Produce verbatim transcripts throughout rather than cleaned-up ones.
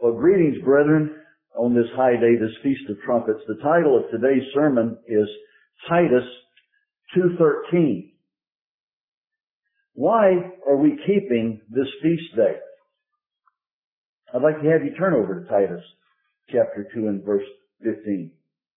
Well, greetings, brethren, on this high day, this Feast of Trumpets. The title of today's sermon is Titus two thirteen. Why are we keeping this feast day? I'd like to have you turn over to Titus chapter two and verse fifteen.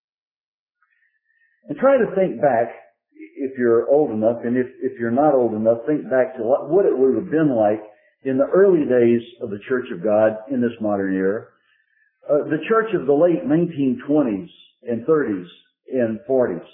And try to think back, if you're old enough, and if, if you're not old enough, think back to what it would have been like in the early days of the Church of God in this modern era. Uh, the church of the late nineteen twenties and thirties and forties.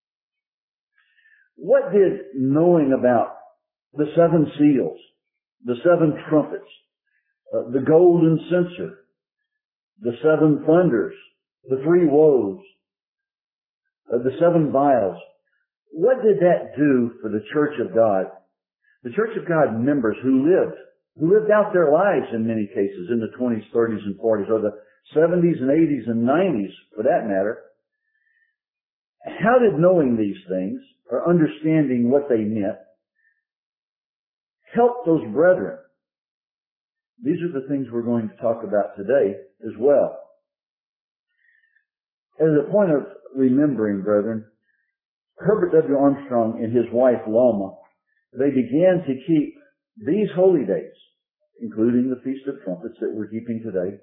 What did knowing about the seven seals, the seven trumpets, uh, the golden censer, the seven thunders, the three woes, uh, the seven vials, what did that do for the Church of God? The Church of God members who lived, who lived out their lives in many cases in the twenties, thirties, and forties, or the seventies and eighties and nineties for that matter. How did knowing these things, or understanding what they meant, help those brethren? These are the things we're going to talk about today as well. As a point of remembering, brethren, Herbert W. Armstrong and his wife Loma, they began to keep these holy days, including the Feast of Trumpets that we're keeping today.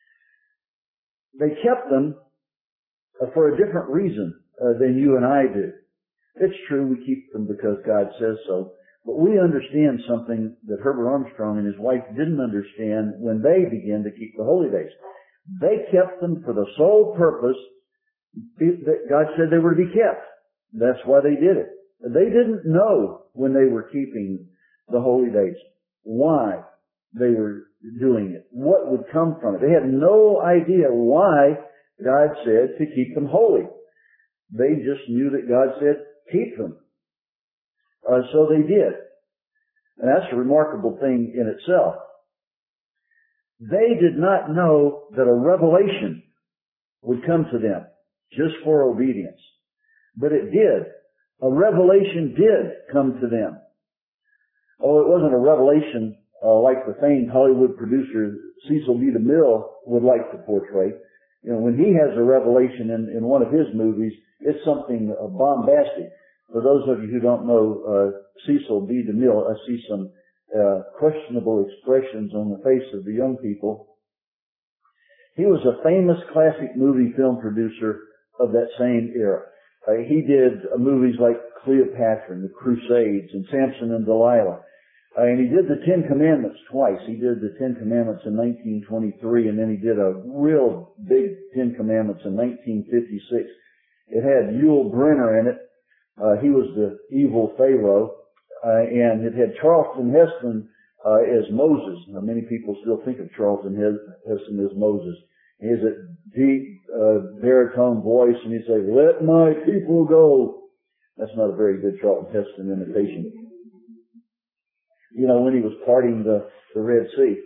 They kept them for a different reason uh, than you and I do. It's true, we keep them because God says so, but we understand something that Herbert Armstrong and his wife didn't understand when they began to keep the holy days. They kept them for the sole purpose that God said they were to be kept. That's why they did it. They didn't know when they were keeping the holy days why they were doing it, what would come from it. They had no idea why God said to keep them holy. They just knew that God said, keep them. Uh, so they did. And that's a remarkable thing in itself. They did not know that a revelation would come to them just for obedience. But it did. A revelation did come to them. Oh, it wasn't a revelation uh, like the famed Hollywood producer Cecil B. DeMille would like to portray. You know, when he has a revelation in, in one of his movies, it's something uh, bombastic. For those of you who don't know uh, Cecil B. DeMille, I see some uh, questionable expressions on the face of the young people. He was a famous classic movie film producer of that same era. Uh, he did uh, movies like Cleopatra and the Crusades and Samson and Delilah. Uh, and he did the Ten Commandments twice. He did the Ten Commandments in nineteen twenty-three, and then he did a real big Ten Commandments in nineteen fifty-six. It had Yul Brynner in it. Uh, he was the evil Pharaoh. Uh, and it had Charlton Heston uh, as Moses. Now, many people still think of Charlton Heston as Moses. He has a deep uh, baritone voice, and he'd say, "Let my people go." That's not a very good Charlton Heston imitation. You know, when he was parting the, the Red Sea.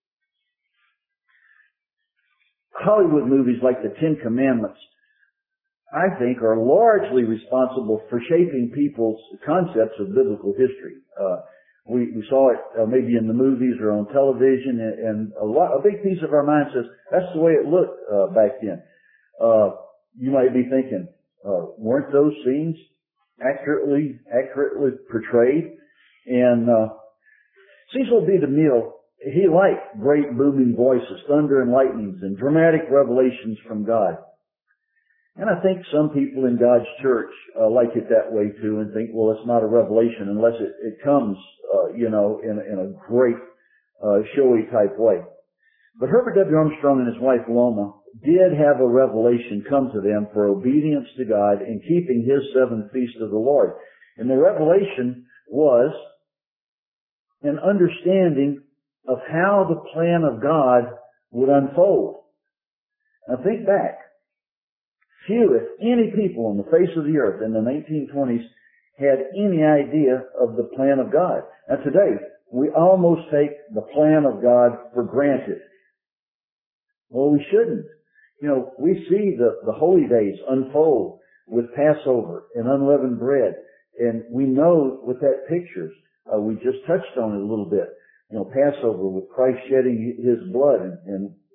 Hollywood movies like the Ten Commandments, I think, are largely responsible for shaping people's concepts of biblical history. Uh, We, we saw it uh, maybe in the movies or on television, and, and a lot, a big piece of our mind says that's the way it looked uh, back then. Uh, you might be thinking, uh, weren't those scenes accurately accurately portrayed? And uh, Cecil B. DeMille, he liked great booming voices, thunder and lightnings, and dramatic revelations from God. And I think some people in God's church uh, like it that way too, and think, well, it's not a revelation unless it, it comes, uh, you know, in, in a great, uh, showy type way. But Herbert W. Armstrong and his wife Loma did have a revelation come to them for obedience to God in keeping His seventh feast of the Lord. And the revelation was an understanding of how the plan of God would unfold. Now think back. Few, if any people on the face of the earth in the nineteen twenties had any idea of the plan of God. Now today, we almost take the plan of God for granted. Well, we shouldn't. You know, we see the, the holy days unfold with Passover and unleavened bread, and we know what that pictures. Uh, we just touched on it a little bit. You know, Passover with Christ shedding His blood and, and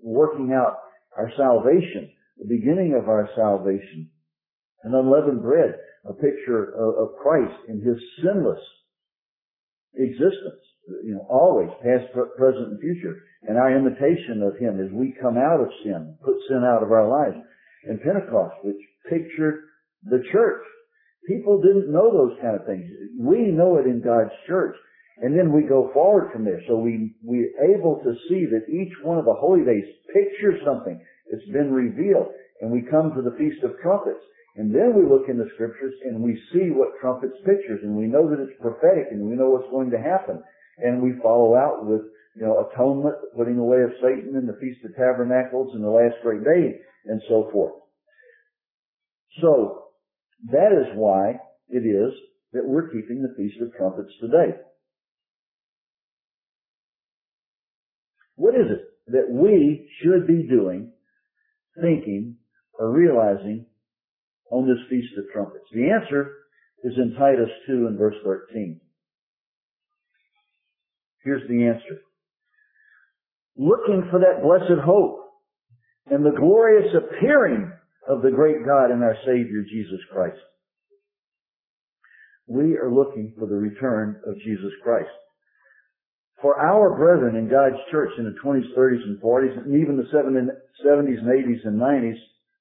working out our salvation, the beginning of our salvation. An unleavened bread, a picture of, of Christ in His sinless existence, you know, always, past, present, and future. And our imitation of Him as we come out of sin, put sin out of our lives. And Pentecost, which pictured the church. People didn't know those kind of things. We know it in God's church. And then we go forward from there. So we, we're able to see that each one of the holy days pictures something that's been revealed. And we come to the Feast of Trumpets. And then we look in the Scriptures and we see what trumpets pictures. And we know that it's prophetic and we know what's going to happen. And we follow out with, you know, atonement, putting away of Satan, and the Feast of Tabernacles, and the last great day, and so forth. So, that is why it is that we're keeping the Feast of Trumpets today. What is it that we should be doing, thinking, or realizing on this Feast of Trumpets? The answer is in Titus two and verse thirteen. Here's the answer. Looking for that blessed hope and the glorious appearing of the great God and our Savior, Jesus Christ. We are looking for the return of Jesus Christ. For our brethren in God's church in the twenties, thirties, and forties, and even the seventies and eighties and nineties,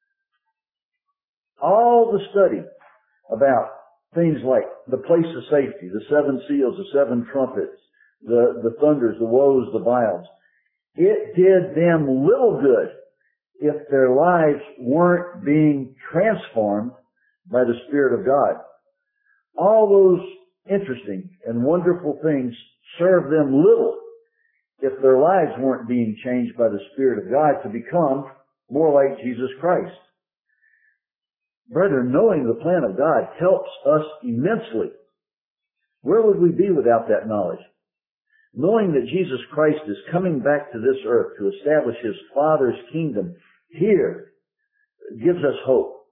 all the study about things like the place of safety, the seven seals, the seven trumpets, the, the thunders, the woes, the vials, it did them little good if their lives weren't being transformed by the Spirit of God. All those interesting and wonderful things served them little if their lives weren't being changed by the Spirit of God to become more like Jesus Christ. Brethren, knowing the plan of God helps us immensely. Where would we be without that knowledge? Knowing that Jesus Christ is coming back to this earth to establish His Father's kingdom here gives us hope.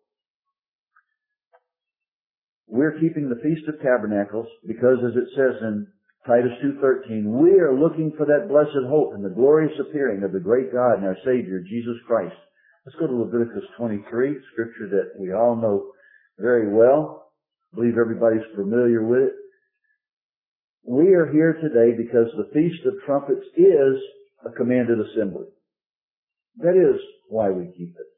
We're keeping the Feast of Tabernacles because, as it says in Titus two thirteen, we are looking for that blessed hope and the glorious appearing of the great God and our Savior, Jesus Christ. Let's go to Leviticus twenty-three, scripture that we all know very well. I believe everybody's familiar with it. We are here today because the Feast of Trumpets is a commanded assembly. That is why we keep it.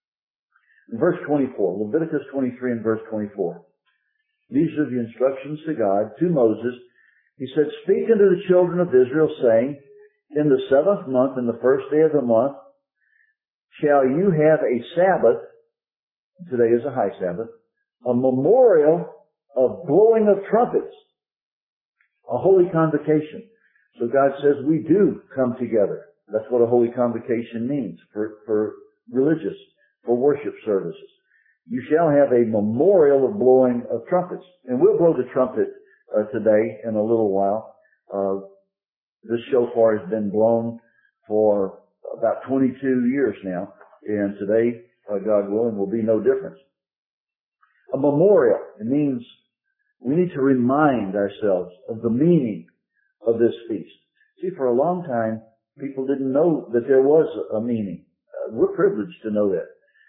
In verse twenty-four, Leviticus twenty-three and verse twenty-four. These are the instructions to God, to Moses. He said, "Speak unto the children of Israel, saying, in the seventh month, in the first day of the month, shall you have a Sabbath," today is a high Sabbath, "a memorial of blowing of trumpets," a holy convocation. So God says we do come together. That's what a holy convocation means for, for religious, for worship services. You shall have a memorial of blowing of trumpets. And we'll blow the trumpet uh, today in a little while. Uh, this shofar has been blown for about twenty-two years now. And today, uh, God willing, will be no difference. A memorial, it means we need to remind ourselves of the meaning of this feast. See, for a long time, people didn't know that there was a meaning. Uh, we're privileged to know that.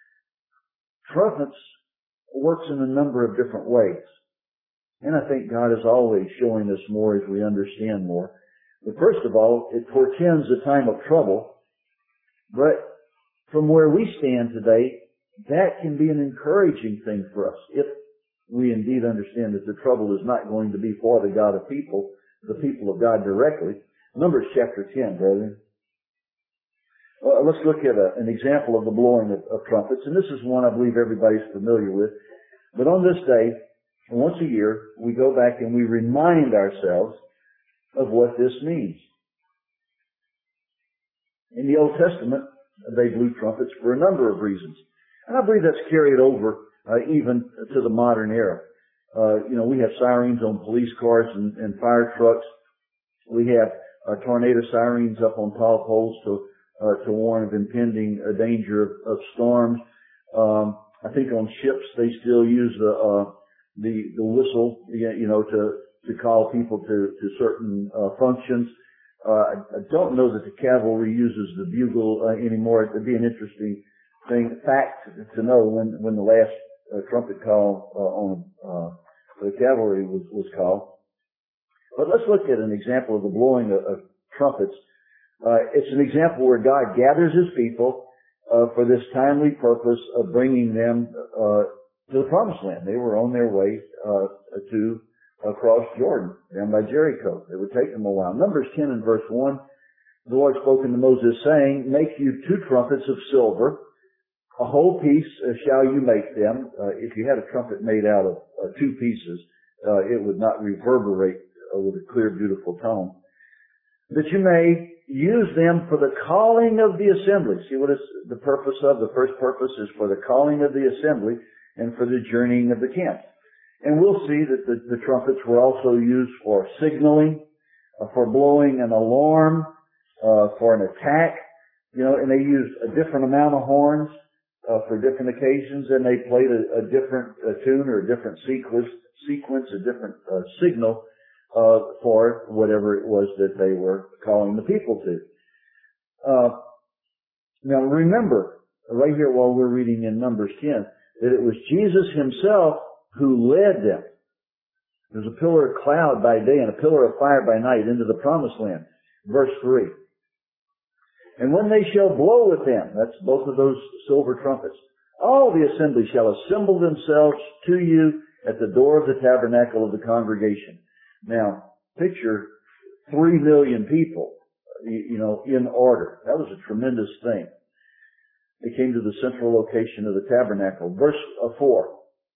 Trumpets works in a number of different ways. And I think God is always showing us more as we understand more. But first of all, it portends a time of trouble. But from where we stand today, that can be an encouraging thing for us if we indeed understand that the trouble is not going to be for the God of people, the people of God directly. Numbers chapter ten, brethren. Well, let's look at a, an example of the blowing of, of trumpets. And this is one I believe everybody's familiar with. But on this day, once a year, we go back and we remind ourselves of what this means. In the Old Testament, they blew trumpets for a number of reasons. And I believe that's carried over uh, even to the modern era. Uh, you know, we have sirens on police cars and, and fire trucks. We have uh, tornado sirens up on tall poles to uh, to warn of impending uh, danger of, of storms. Um, I think on ships they still use the uh, the the whistle, you know, to to call people to to certain uh, functions. Uh, I, I don't know that the cavalry uses the bugle uh, anymore. It would be an interesting thing, fact to know when, when the last uh, trumpet call uh, on uh, the cavalry was, was called. But let's look at an example of the blowing of, of trumpets. Uh, it's an example where God gathers His people uh, for this timely purpose of bringing them uh, to the Promised Land. They were on their way uh, to across Jordan, down by Jericho. It would take them a while. Numbers ten and verse one, the Lord spoke unto Moses, saying, Make you two trumpets of silver, a whole piece uh, shall you make them. Uh, if you had a trumpet made out of uh, two pieces, uh, it would not reverberate uh, with a clear, beautiful tone. That you may use them for the calling of the assembly. See what is the purpose of? The first purpose is for the calling of the assembly and for the journeying of the camp. And we'll see that the, the trumpets were also used for signaling, uh, for blowing an alarm, uh, for an attack, you know, and they used a different amount of horns, uh, for different occasions, and they played a, a different uh, tune or a different sequence, sequence, a different uh, signal, uh, for whatever it was that they were calling the people to. Uh, now remember, right here while we're reading in Numbers ten, that it was Jesus Himself who led them. There's a pillar of cloud by day and a pillar of fire by night into the Promised Land. Verse three. And when they shall blow with them, that's both of those silver trumpets, all the assembly shall assemble themselves to you at the door of the tabernacle of the congregation. Now, picture three million people, you know, in order. That was a tremendous thing. They came to the central location of the tabernacle. Verse four.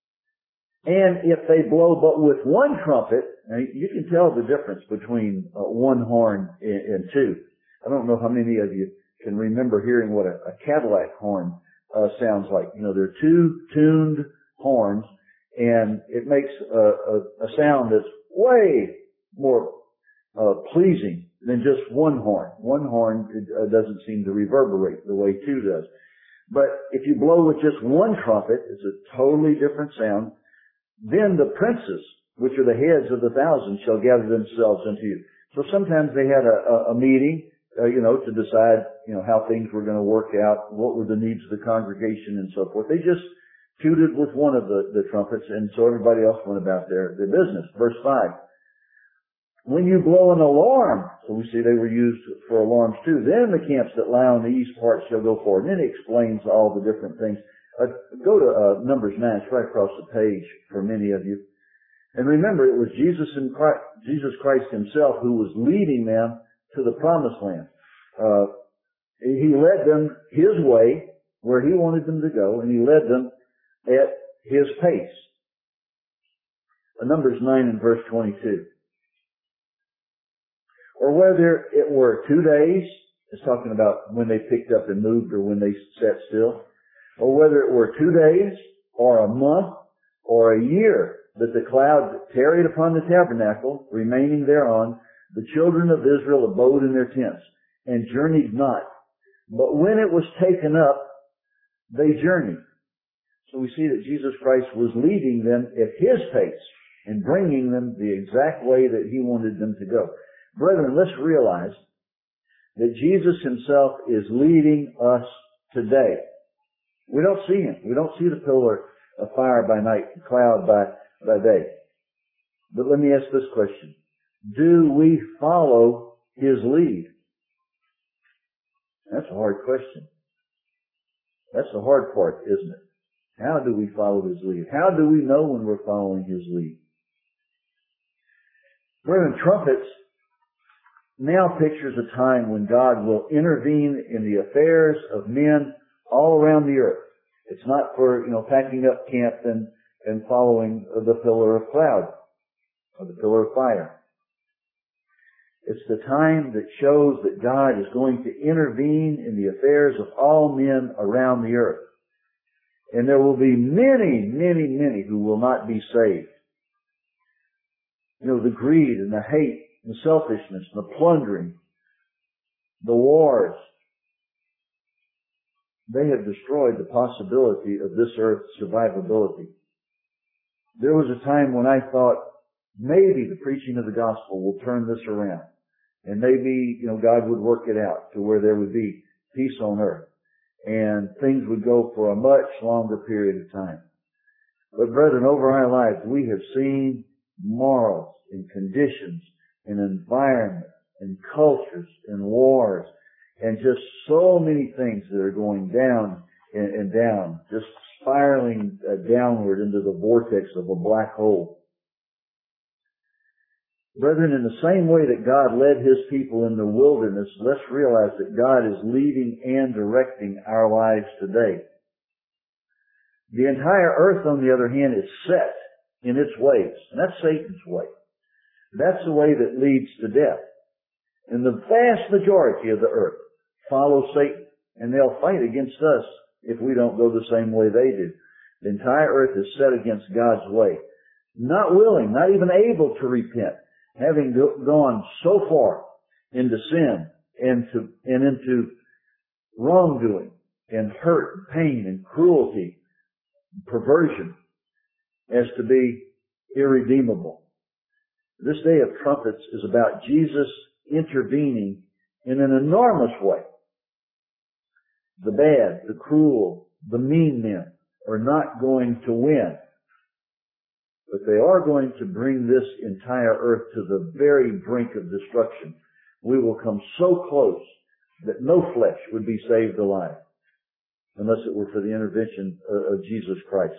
And if they blow but with one trumpet, now you can tell the difference between uh, one horn and, and two. I don't know how many of you can remember hearing what a, a Cadillac horn uh, sounds like. You know, they're two tuned horns, and it makes a, a, a sound that's way more uh, pleasing than just one horn. One horn it, uh, doesn't seem to reverberate the way two does. But if you blow with just one trumpet, it's a totally different sound. Then the princes, which are the heads of the thousand, shall gather themselves unto you. So sometimes they had a, a, a meeting, uh, you know, to decide, you know, how things were going to work out, what were the needs of the congregation and so forth. They just tooted with one of the, the trumpets, and so everybody else went about their, their business. Verse five. When you blow an alarm, so we see they were used for alarms too, then the camps that lie on the east part shall go forward. And then it explains all the different things. Uh, go to uh, Numbers nine, it's right across the page for many of you. And remember, it was Jesus and Christ, Jesus Christ Himself who was leading them to the Promised Land. Uh, he led them His way, where He wanted them to go, and He led them at His pace. Uh, Numbers nine and verse twenty-two. Or whether it were two days, it's talking about when they picked up and moved or when they sat still, or whether it were two days, or a month, or a year, that the cloud tarried upon the tabernacle, remaining thereon, the children of Israel abode in their tents, and journeyed not. But when it was taken up, they journeyed. So we see that Jesus Christ was leading them at His pace, and bringing them the exact way that He wanted them to go. Brethren, let's realize that Jesus Himself is leading us today. We don't see Him. We don't see the pillar of fire by night, the cloud by, by day. But let me ask this question. Do we follow His lead? That's a hard question. That's the hard part, isn't it? How do we follow His lead? How do we know when we're following His lead? Brethren, trumpets now pictures a time when God will intervene in the affairs of men all around the earth. It's not for, you know, packing up camp and, and following the pillar of cloud or the pillar of fire. It's the time that shows that God is going to intervene in the affairs of all men around the earth. And there will be many, many, many who will not be saved. You know, the greed and the hate, the selfishness, the plundering, the wars, they have destroyed the possibility of this earth's survivability. There was a time when I thought maybe the preaching of the gospel will turn this around. And maybe, you know, God would work it out to where there would be peace on earth. And things would go for a much longer period of time. But brethren, over our lives, we have seen morals and conditions and environment and cultures and wars and just so many things that are going down and, and down, just spiraling uh, downward into the vortex of a black hole. Brethren, in the same way that God led His people in the wilderness, let's realize that God is leading and directing our lives today. The entire earth, on the other hand, is set in its ways. And that's Satan's way. That's the way that leads to death. And the vast majority of the earth follow Satan. And they'll fight against us if we don't go the same way they do. The entire earth is set against God's way. Not willing, not even able to repent. Having gone so far into sin and to, and into wrongdoing and hurt, pain and cruelty, perversion, as to be irredeemable. This day of trumpets is about Jesus intervening in an enormous way. The bad, the cruel, the mean men are not going to win. But they are going to bring this entire earth to the very brink of destruction. We will come so close that no flesh would be saved alive unless it were for the intervention of Jesus Christ.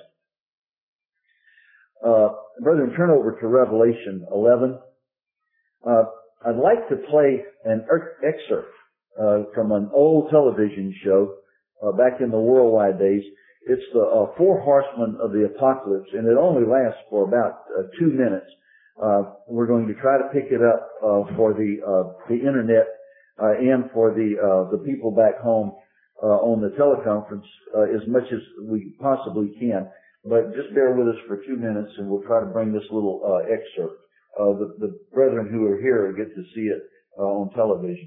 Uh, brethren, turn over to Revelation eleven. Uh, I'd like to play an excerpt uh, from an old television show uh, back in the worldwide days. It's the uh, Four Horsemen of the Apocalypse, and it only lasts for about uh, two minutes. Uh, we're going to try to pick it up uh, for the uh, the internet uh, and for the uh, the people back home uh, on the teleconference uh, as much as we possibly can. But just bear with us for two minutes, and we'll try to bring this little uh, excerpt. Uh, the, the brethren who are here get to see it uh, on television.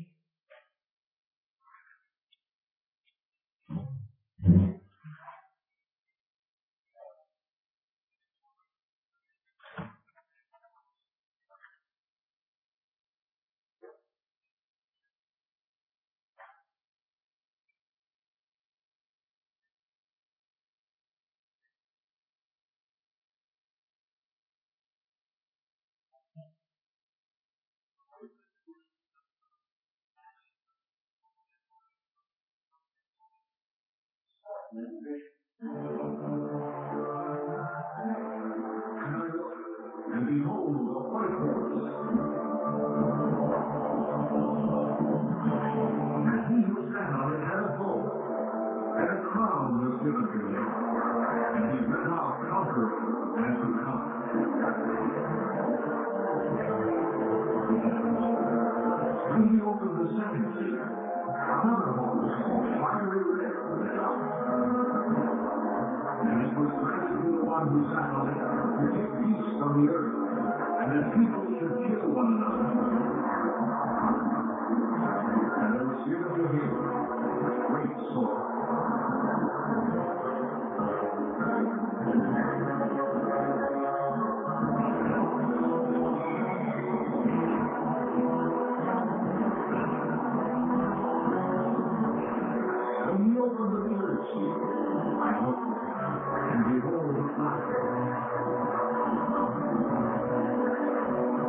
And behold, a white horse. And he who sat on it had a bow, and a crown was given to him. And he went out conquering and to conquer. When he opened the second seal, another horse, fiery red, was out. And it was granted to the one who sat on it to take peace from the earth, and that people should kill one another. And there was given to him a great sword. When he opened the third seal, I looked, and behold, a fire.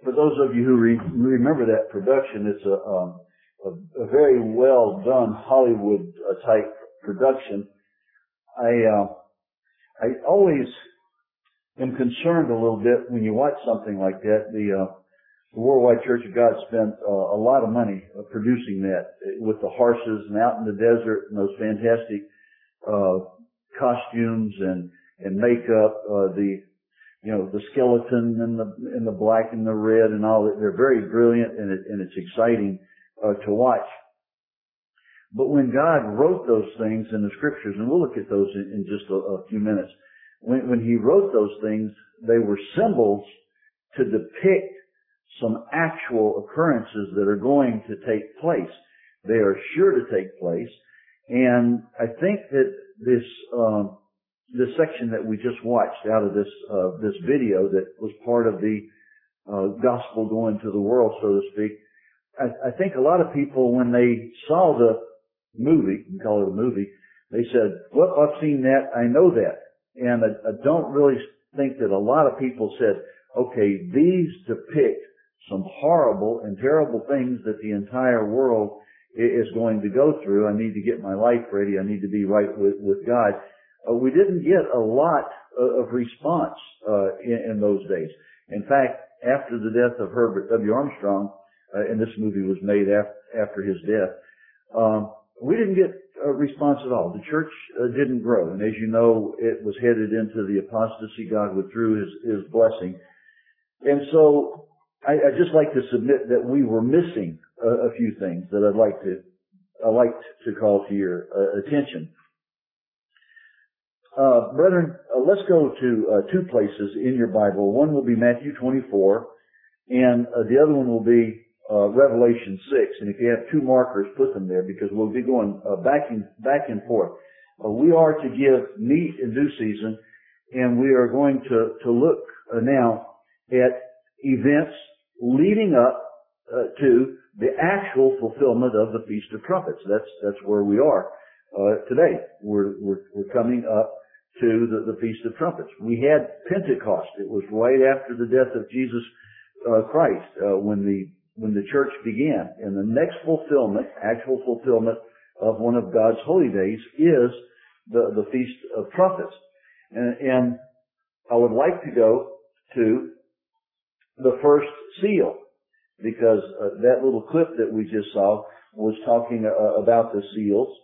for those of you who re- remember that production, it's a, um, a, a very well done Hollywood uh, type production. I uh, I always am concerned a little bit when you watch something like that. The, uh, the Worldwide Church of God spent uh, a lot of money uh, producing that with the horses and out in the desert and those fantastic uh, costumes and and makeup. Uh, the you know the skeleton and the and the black and the red and all that. They're very brilliant and it, and it's exciting uh, to watch. But when God wrote those things in the scriptures, and we'll look at those in, in just a, a few minutes, when, when He wrote those things, they were symbols to depict some actual occurrences that are going to take place. They are sure to take place, and I think that this um, this section that we just watched out of this uh, this video that was part of the uh, gospel going to the world, so to speak, I, I think a lot of people, when they saw the movie, you can call it a movie, they said, well, I've seen that, I know that. And I, I don't really think that a lot of people said, okay, these depict some horrible and terrible things that the entire world is going to go through. I need to get my life ready. I need to be right with, with God. Uh, we didn't get a lot of response uh, in, in those days. In fact, after the death of Herbert W. Armstrong, uh, and this movie was made after, after his death, um, we didn't get a response at all. The church uh, didn't grow. And as you know, it was headed into the apostasy. God withdrew his, his blessing. And so I, I'd just like to submit that we were missing a, a few things that I'd like to, I'd like to call to your uh, attention. Uh, brethren, uh, let's go to uh, two places in your Bible. One will be Matthew twenty-four, and uh, the other one will be uh, Revelation six. And if you have two markers, put them there, because we'll be going uh, back and back and forth. Uh, we are to give meat in due season, and we are going to to look uh, now at events leading up uh, to the actual fulfillment of the Feast of Trumpets. That's that's where we are uh, today. We're we're, we're coming up to the, the Feast of Trumpets. We had Pentecost. It was right after the death of Jesus uh, Christ uh, when the when the church began. And the next fulfillment, actual fulfillment of one of God's holy days is the, the Feast of Trumpets. And, and I would like to go to the first seal, because uh, that little clip that we just saw was talking uh, about the seals.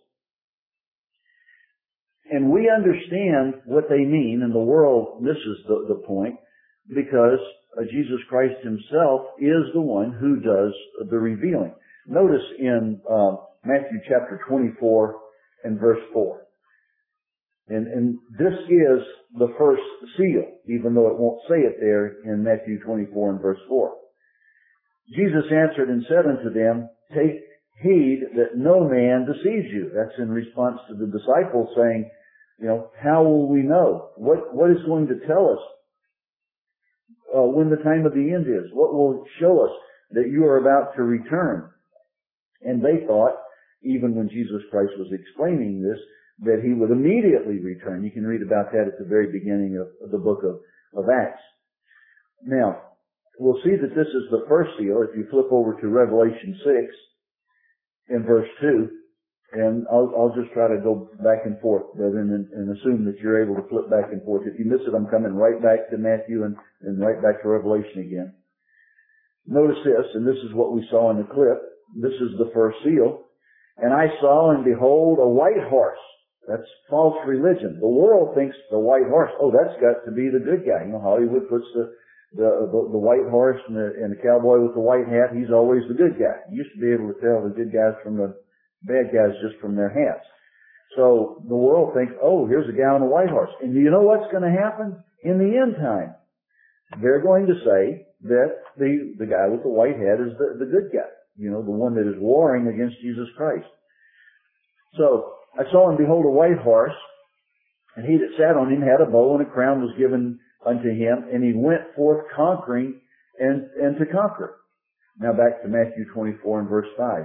And we understand what they mean, and the world misses the, the point, because uh, Jesus Christ himself is the one who does the revealing. Notice in uh, Matthew chapter twenty-four and verse four. And, and this is the first seal, even though it won't say it there in Matthew twenty-four and verse four. Jesus answered and said unto them, take heed that no man deceives you. That's in response to the disciples saying, you know, how will we know? What, what is going to tell us uh, when the time of the end is? What will show us that you are about to return? And they thought, even when Jesus Christ was explaining this, that he would immediately return. You can read about that at the very beginning of, of the book of, of Acts. Now, we'll see that this is the first seal. If you flip over to Revelation six in verse two, and I'll, I'll just try to go back and forth, brethren, and, and assume that you're able to flip back and forth. If you miss it, I'm coming right back to Matthew and, and right back to Revelation again. Notice this, and this is what we saw in the clip. This is the first seal. And I saw, and behold, a white horse. That's false religion. The world thinks the white horse, oh, that's got to be the good guy. You know, Hollywood puts the the the, the white horse and the, and the cowboy with the white hat. He's always the good guy. You used to be able to tell the good guys from the bad guys just from their hats. So the world thinks, oh, here's a guy on a white horse. And do you know what's going to happen in the end time? They're going to say that the, the guy with the white hat is the, the good guy. You know, the one that is warring against Jesus Christ. So I saw and behold a white horse, and he that sat on him had a bow, and a crown was given unto him, and he went forth conquering and, and to conquer. Now back to Matthew twenty-four and verse five.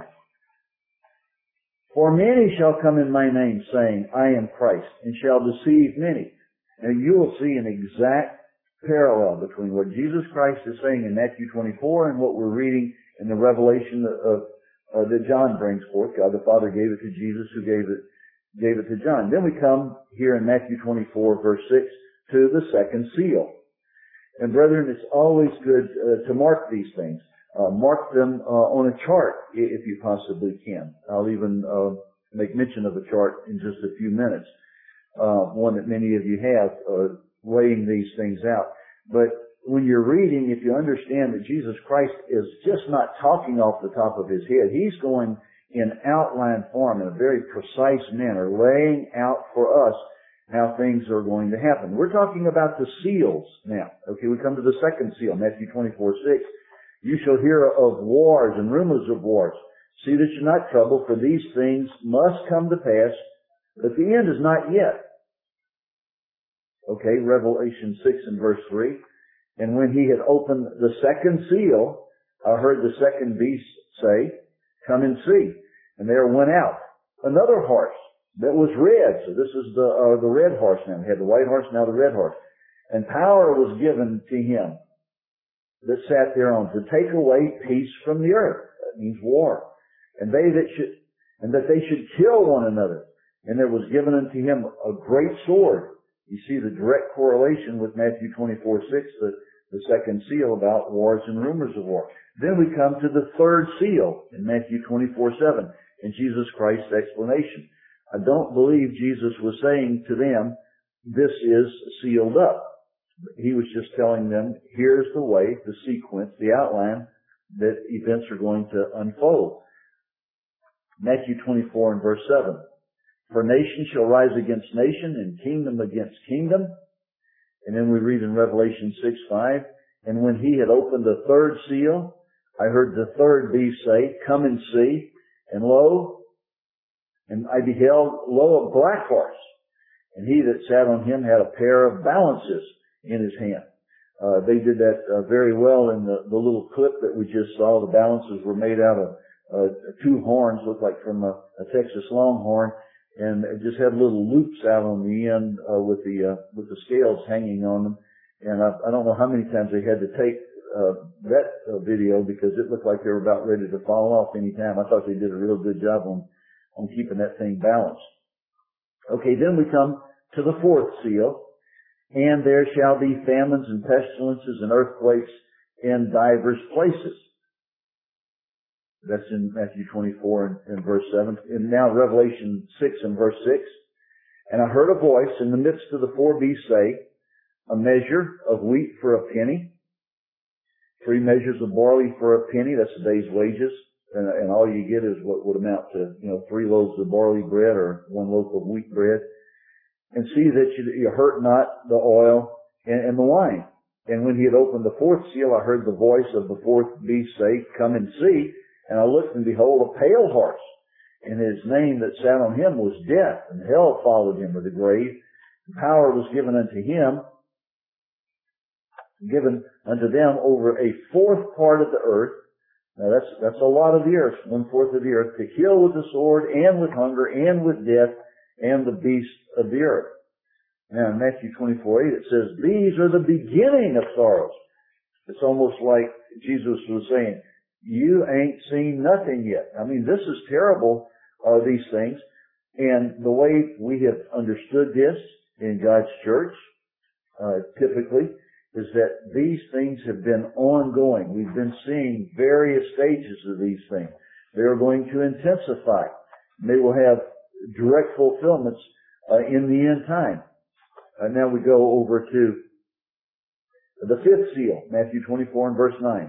For many shall come in my name, saying, I am Christ, and shall deceive many. Now you will see an exact parallel between what Jesus Christ is saying in Matthew twenty-four and what we're reading in the revelation of, uh, that John brings forth. God the Father gave it to Jesus, who gave it gave it to John. Then we come here in Matthew twenty-four, verse six, to the second seal. And brethren, it's always good uh, to mark these things. Uh, mark them uh, on a chart if you possibly can. I'll even uh, make mention of a chart in just a few minutes, uh, one that many of you have, uh, laying these things out. But when you're reading, if you understand that Jesus Christ is just not talking off the top of his head, he's going in outline form in a very precise manner, laying out for us how things are going to happen. We're talking about the seals now. Okay, we come to the second seal, Matthew twenty-four, six. You shall hear of wars and rumors of wars. See that you're not troubled, for these things must come to pass, but the end is not yet. Okay, Revelation six and verse three. And when he had opened the second seal, I heard the second beast say, come and see. And there went out another horse that was red. So this is the uh, the red horse now. We had the white horse, now the red horse. And power was given to him that sat thereon to take away peace from the earth. That means war. And they that should, and that they should kill one another. And there was given unto him a great sword. You see the direct correlation with Matthew twenty-four, six, the, the second seal about wars and rumors of war. Then we come to the third seal in Matthew twenty-four, seven, in Jesus Christ's explanation. I don't believe Jesus was saying to them, this is sealed up. He was just telling them, here's the way, the sequence, the outline that events are going to unfold. Matthew twenty-four and verse seven. For nation shall rise against nation and kingdom against kingdom. And then we read in Revelation six, five. And when he had opened the third seal, I heard the third beast say, come and see. And lo, and I beheld, lo, a black horse. And he that sat on him had a pair of balances in his hand. Uh, they did that uh, very well in the, the little clip that we just saw. The balances were made out of uh, two horns, looked like from a, a Texas Longhorn, and it just had little loops out on the end uh, with the uh, with the scales hanging on them. And I, I don't know how many times they had to take uh, that uh, video because it looked like they were about ready to fall off any time. I thought they did a real good job on on keeping that thing balanced. Okay, then we come to the fourth seal. And there shall be famines and pestilences and earthquakes in divers places. That's in Matthew twenty-four and, and verse seven. And now Revelation six and verse six. And I heard a voice in the midst of the four beasts say, a measure of wheat for a penny, three measures of barley for a penny, that's a day's wages, and, and all you get is what would amount to, you know, three loaves of barley bread or one loaf of wheat bread. And see that you, you hurt not the oil and, and the wine. And when he had opened the fourth seal, I heard the voice of the fourth beast say, come and see. And I looked, and behold, a pale horse. And his name that sat on him was Death, and hell followed him, or the grave. And power was given unto him, given unto them over a fourth part of the earth. Now that's, that's a lot of the earth, one fourth of the earth, to kill with the sword, and with hunger, and with death, and the beasts of the earth. Now in Matthew twenty-four, eight it says, these are the beginning of sorrows. It's almost like Jesus was saying, you ain't seen nothing yet. I mean, this is terrible, uh, these things. And the way we have understood this in God's church, uh, typically, is that these things have been ongoing. We've been seeing various stages of these things. They are going to intensify. They will have direct fulfillments uh, in the end time. Uh, now we go over to the fifth seal, Matthew twenty-four and verse nine.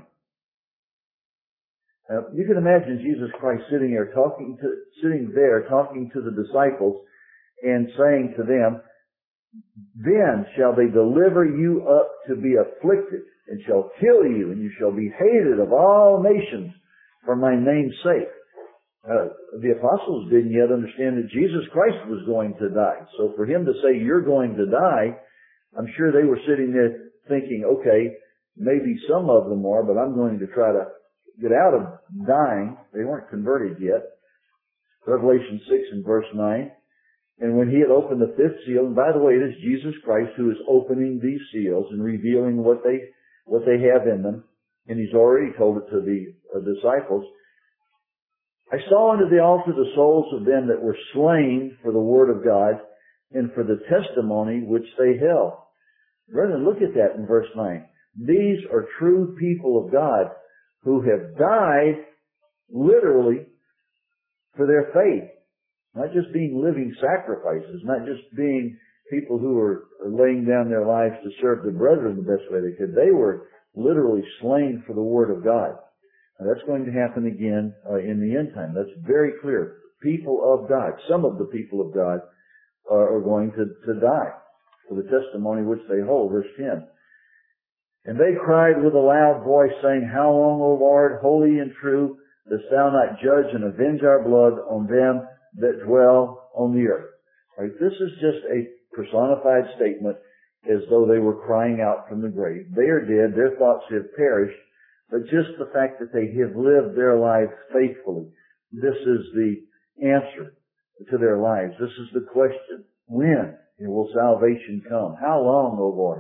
Now, you can imagine Jesus Christ sitting there talking to, sitting there talking to the disciples and saying to them, then shall they deliver you up to be afflicted, and shall kill you, and you shall be hated of all nations for my name's sake. Uh, the apostles didn't yet understand that Jesus Christ was going to die. So for him to say, you're going to die, I'm sure they were sitting there thinking, okay, maybe some of them are, but I'm going to try to get out of dying. They weren't converted yet. Revelation six and verse nine. And when he had opened the fifth seal, and by the way, it is Jesus Christ who is opening these seals and revealing what they, what they have in them. And he's already told it to the uh, disciples. I saw under the altar the souls of them that were slain for the word of God and for the testimony which they held. Brethren, look at that in verse nine. These are true people of God who have died literally for their faith. Not just being living sacrifices, not just being people who are laying down their lives to serve the brethren the best way they could. They were literally slain for the word of God. Now, that's going to happen again uh, in the end time. That's very clear. People of God, some of the people of God uh, are going to, to die for the testimony which they hold. Verse ten. And they cried with a loud voice, saying, How long, O Lord, holy and true, dost thou not judge and avenge our blood on them that dwell on the earth? Right? This is just a personified statement as though they were crying out from the grave. They are dead. Their thoughts have perished. But just the fact that they have lived their lives faithfully, this is the answer to their lives. This is the question. When will salvation come? How long, O Lord?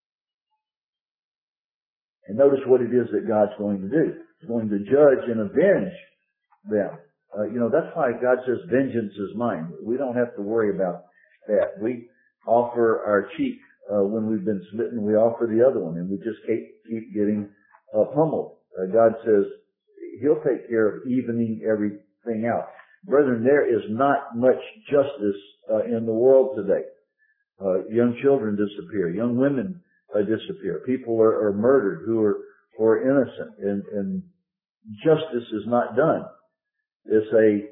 And notice what it is that God's going to do. He's going to judge and avenge them. Uh, you know, that's why God says, vengeance is mine. We don't have to worry about that. We offer our cheek uh, when we've been smitten. We offer the other one, and we just keep, keep getting uh, pummeled. Uh, God says He'll take care of evening everything out. Brethren, there is not much justice uh, in the world today. Uh, young children disappear. Young women uh, disappear. People are, are murdered who are, who are innocent, and, and justice is not done. It's a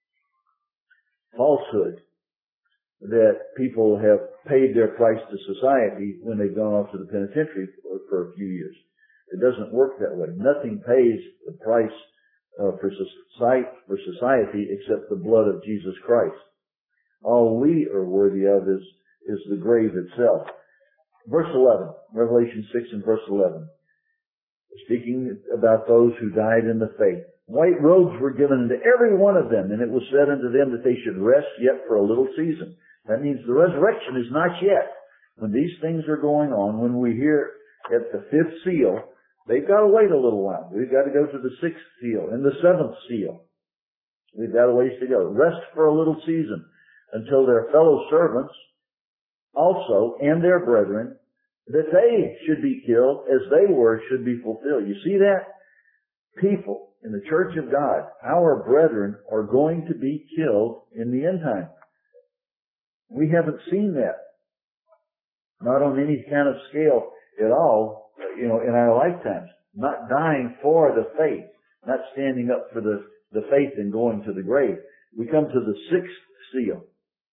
falsehood that people have paid their price to society when they've gone off to the penitentiary for, for a few years. It doesn't work that way. Nothing pays the price uh, for society, for society except the blood of Jesus Christ. All we are worthy of is, is the grave itself. Verse eleven, Revelation six and verse eleven. Speaking about those who died in the faith. White robes were given unto every one of them, and it was said unto them that they should rest yet for a little season. That means the resurrection is not yet. When these things are going on, when we hear at the fifth seal, they've got to wait a little while. We've got to go to the sixth seal and the seventh seal. We've got a ways to go. Rest for a little season until their fellow servants also and their brethren, that they should be killed as they were, should be fulfilled. You see that? People in the church of God, our brethren, are going to be killed in the end time. We haven't seen that. Not on any kind of scale at all, you know, in our lifetimes. Not dying for the faith. Not standing up for the, the faith and going to the grave. We come to the sixth seal.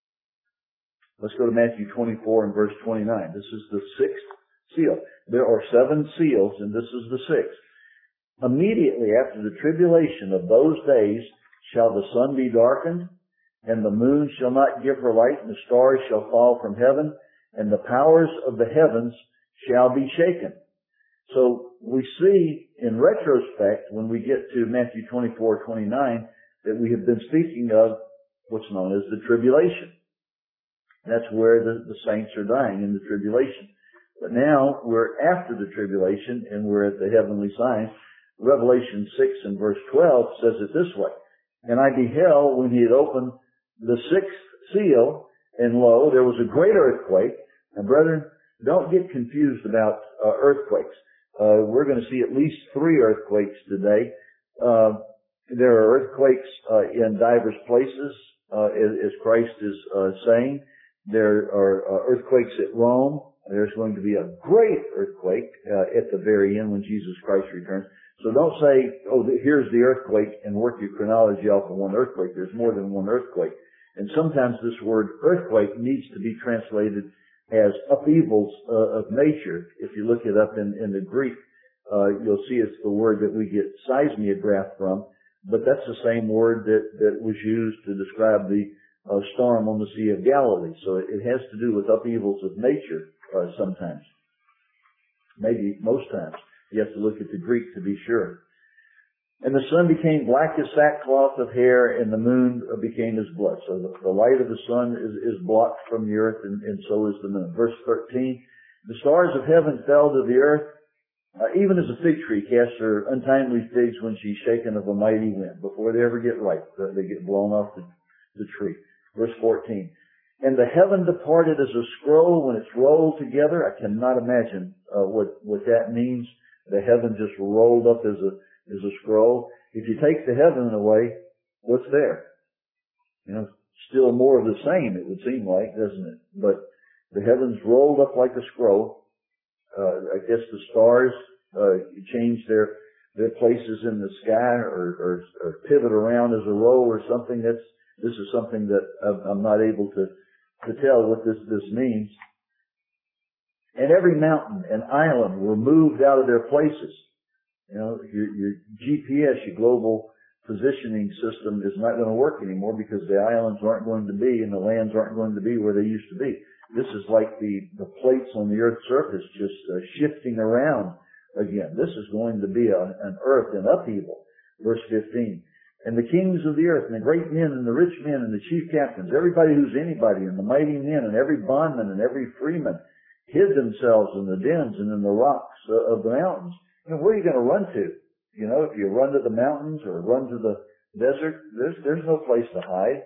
Let's go to Matthew twenty-four and verse twenty-nine. This is the sixth seal. There are seven seals, and this is the sixth. Immediately after the tribulation of those days shall the sun be darkened, and the moon shall not give her light, and the stars shall fall from heaven, and the powers of the heavens shall be shaken. So we see in retrospect, when we get to Matthew twenty-four twenty-nine, that we have been speaking of what's known as the tribulation. That's where the, the saints are dying, in the tribulation. But now we're after the tribulation, and we're at the heavenly signs. Revelation six and verse twelve says it this way. And I beheld when he had opened the sixth seal, and lo, there was a great earthquake. And brethren, don't get confused about uh, earthquakes. Uh, we're going to see at least three earthquakes today. Uh, there are earthquakes uh, in diverse places, uh, as, as Christ is uh, saying. There are uh, earthquakes at Rome. There's going to be a great earthquake uh, at the very end when Jesus Christ returns. So don't say, oh, here's the earthquake, and work your chronology off of one earthquake. There's more than one earthquake. And sometimes this word earthquake needs to be translated as upheavals uh, of nature. If you look it up in, in the Greek, uh, you'll see it's the word that we get seismograph from, but that's the same word that, that was used to describe the uh, storm on the Sea of Galilee. So it, it has to do with upheavals of nature uh, sometimes. Maybe most times. You have to look at the Greek to be sure. And the sun became black as sackcloth of hair, and the moon became as blood. So the, the light of the sun is, is blocked from the earth, and, and so is the moon. Verse thirteen, the stars of heaven fell to the earth, uh, even as a fig tree casts her untimely figs when she's shaken of a mighty wind. Before they ever get ripe, they get blown off the, the tree. Verse fourteen, and the heaven departed as a scroll when it's rolled together. I cannot imagine uh, what, what that means. The heaven just rolled up as a is a scroll. If you take the heaven away, what's there? You know, still more of the same, it would seem like, doesn't it? But the heavens rolled up like a scroll. Uh, I guess the stars uh, change their their places in the sky, or, or, or pivot around as a roll or something. That's this is something that I'm not able to to tell what this this means. And every mountain and island were moved out of their places. You know, your, your G P S, your global positioning system, is not going to work anymore because the islands aren't going to be and the lands aren't going to be where they used to be. This is like the, the plates on the earth's surface just uh, shifting around again. This is going to be a, an earth in upheaval. Verse fifteen. And the kings of the earth, and the great men, and the rich men, and the chief captains, everybody who's anybody, and the mighty men, and every bondman, and every freeman, hid themselves in the dens and in the rocks uh, of the mountains. You know, where are you going to run to? You know, if you run to the mountains or run to the desert, there's, there's no place to hide.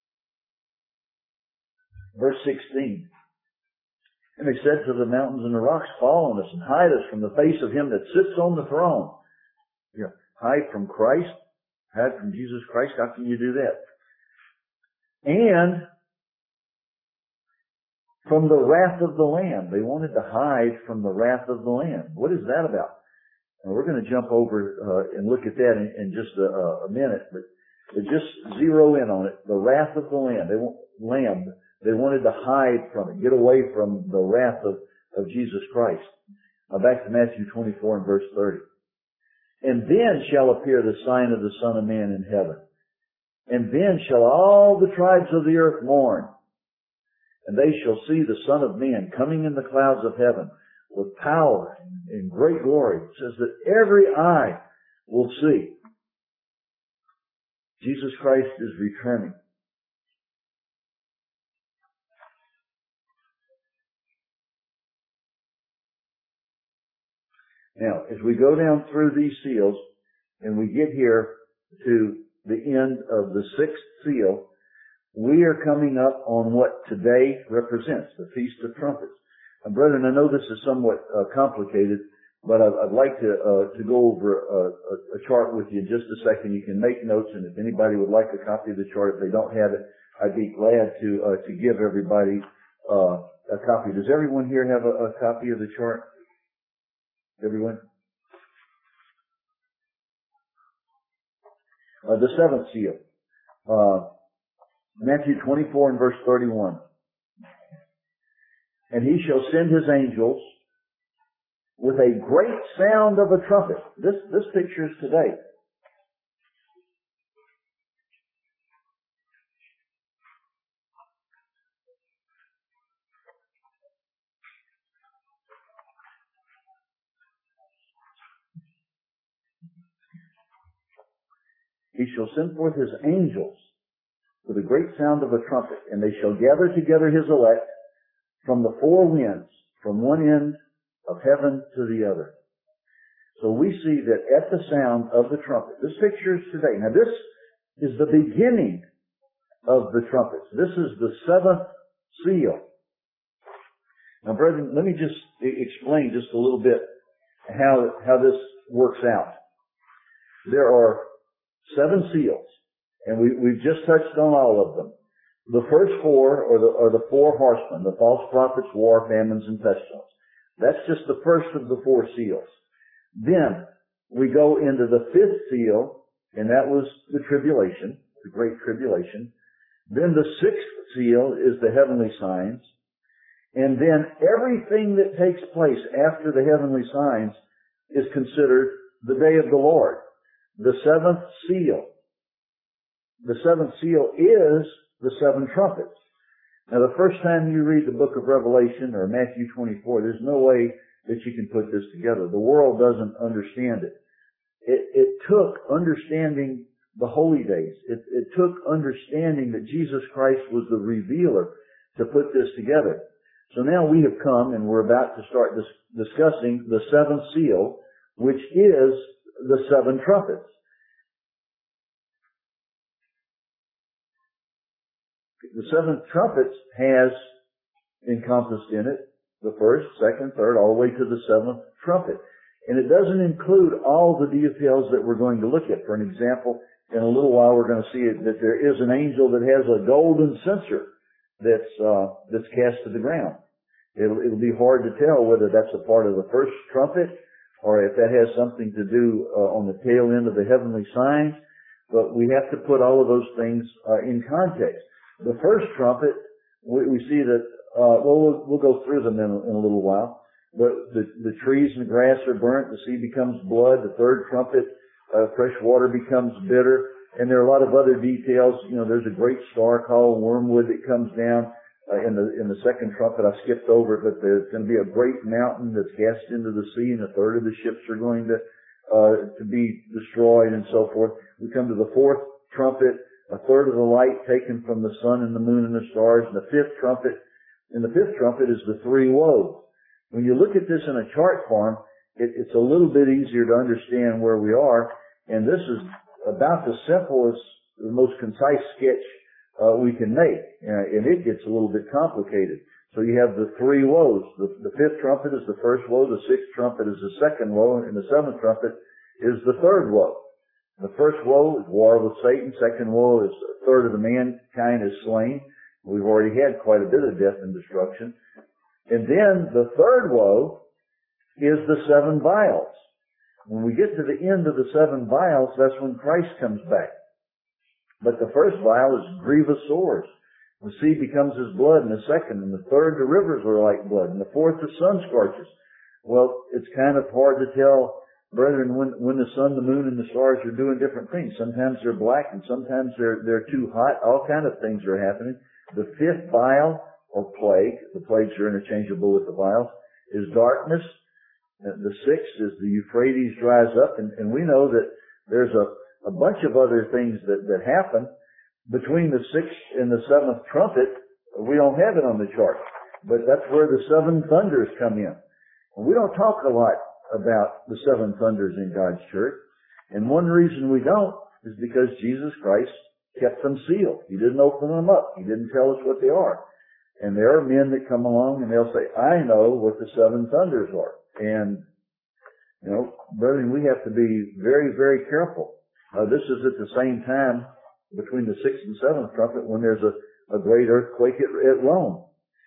Verse sixteen. And they said to the mountains and the rocks, fall on us and hide us from the face of him that sits on the throne. You know, hide from Christ, hide from Jesus Christ. How can you do that? And from the wrath of the Lamb. They wanted to hide from the wrath of the Lamb. What is that about? And we're going to jump over uh, and look at that in, in just a, a minute, but, but just zero in on it. The wrath of the Lamb. They want Lamb. They wanted to hide from it, get away from the wrath of, of Jesus Christ. Now back to Matthew twenty-four and verse thirty. And then shall appear the sign of the Son of Man in heaven. And then shall all the tribes of the earth mourn. And they shall see the Son of Man coming in the clouds of heaven with power and great glory. It says that every eye will see. Jesus Christ is returning. Now, as we go down through these seals, and we get here to the end of the sixth seal, we are coming up on what today represents, the Feast of Trumpets. And brethren, I know this is somewhat uh, complicated, but I'd, I'd like to uh, to go over a, a, a chart with you in just a second. You can make notes, and if anybody would like a copy of the chart, if they don't have it, I'd be glad to uh, to give everybody uh, a copy. Does everyone here have a, a copy of the chart? Everyone? Uh, the seventh seal. Uh, Matthew twenty-four and verse thirty-one. And he shall send his angels with a great sound of a trumpet. This, this picture is today. He shall send forth his angels with a great sound of a trumpet, and they shall gather together his elect from the four winds, from one end of heaven to the other. So we see that at the sound of the trumpet, this picture is today. Now this is the beginning of the trumpets. This is the seventh seal. Now brethren, let me just explain just a little bit how, how this works out. There are seven seals, and we, we've just touched on all of them. The first four are the, are the four horsemen, the false prophets, war, famines, and pestilence. That's just the first of the four seals. Then we go into the fifth seal, and that was the tribulation, the great tribulation. Then the sixth seal is the heavenly signs. And then everything that takes place after the heavenly signs is considered the day of the Lord. The seventh seal. The seventh seal is the seven trumpets. Now the first time you read the book of Revelation or Matthew twenty-four, there's no way that you can put this together. The world doesn't understand it. it, it took understanding the holy days. It, it took understanding that Jesus Christ was the revealer to put this together. So now we have come and we're about to start dis- discussing the seventh seal, which is the seven trumpets. The seventh trumpets has encompassed in it the first, second, third, all the way to the seventh trumpet. And it doesn't include all the details that we're going to look at. For an example, in a little while we're going to see that there is an angel that has a golden censer that's uh, that's cast to the ground. It'll, it'll be hard to tell whether that's a part of the first trumpet or if that has something to do uh, on the tail end of the heavenly signs. But we have to put all of those things uh, in context. The first trumpet, we, we see that, uh, well, well, we'll go through them in, in a little while. The, the, the trees and the grass are burnt, the sea becomes blood, the third trumpet, uh, fresh water becomes bitter, and there are a lot of other details. You know, there's a great star called wormwood that comes down, uh, in the, in the second trumpet. I skipped over it, but there's going to be a great mountain that's cast into the sea, and a third of the ships are going to, uh, to be destroyed and so forth. We come to the fourth trumpet, a third of the light taken from the sun and the moon and the stars, and the fifth trumpet, and the fifth trumpet is the three woes. When you look at this in a chart form, it, it's a little bit easier to understand where we are, and this is about the simplest, the most concise sketch uh, we can make, uh, and it gets a little bit complicated. So you have the three woes. The, the fifth trumpet is the first woe, the sixth trumpet is the second woe, and the seventh trumpet is the third woe. The first woe is war with Satan. Second woe is a third of the mankind is slain. We've already had quite a bit of death and destruction. And then the third woe is the seven vials. When we get to the end of the seven vials, that's when Christ comes back. But the first vial is grievous sores. The sea becomes as blood in the second, and the third, the rivers are like blood, and the fourth, the sun scorches. Well, it's kind of hard to tell, brethren, when, when the sun, the moon, and the stars are doing different things. Sometimes they're black, and sometimes they're, they're too hot. All kind of things are happening. The fifth vial, or plague, the plagues are interchangeable with the vials, is darkness. The sixth is the Euphrates dries up, and, and we know that there's a, a bunch of other things that, that happen between the sixth and the seventh trumpet. We don't have it on the chart, but that's where the seven thunders come in. And we don't talk a lot about the seven thunders in God's church, and one reason we don't is because Jesus Christ kept them sealed. He didn't open them up. He didn't tell us what they are. And there are men that come along and they'll say, I know what the seven thunders are. And, you know, brethren, we have to be very, very careful. Uh, this is at the same time between the sixth and seventh trumpet when there's a, a great earthquake at, at Rome.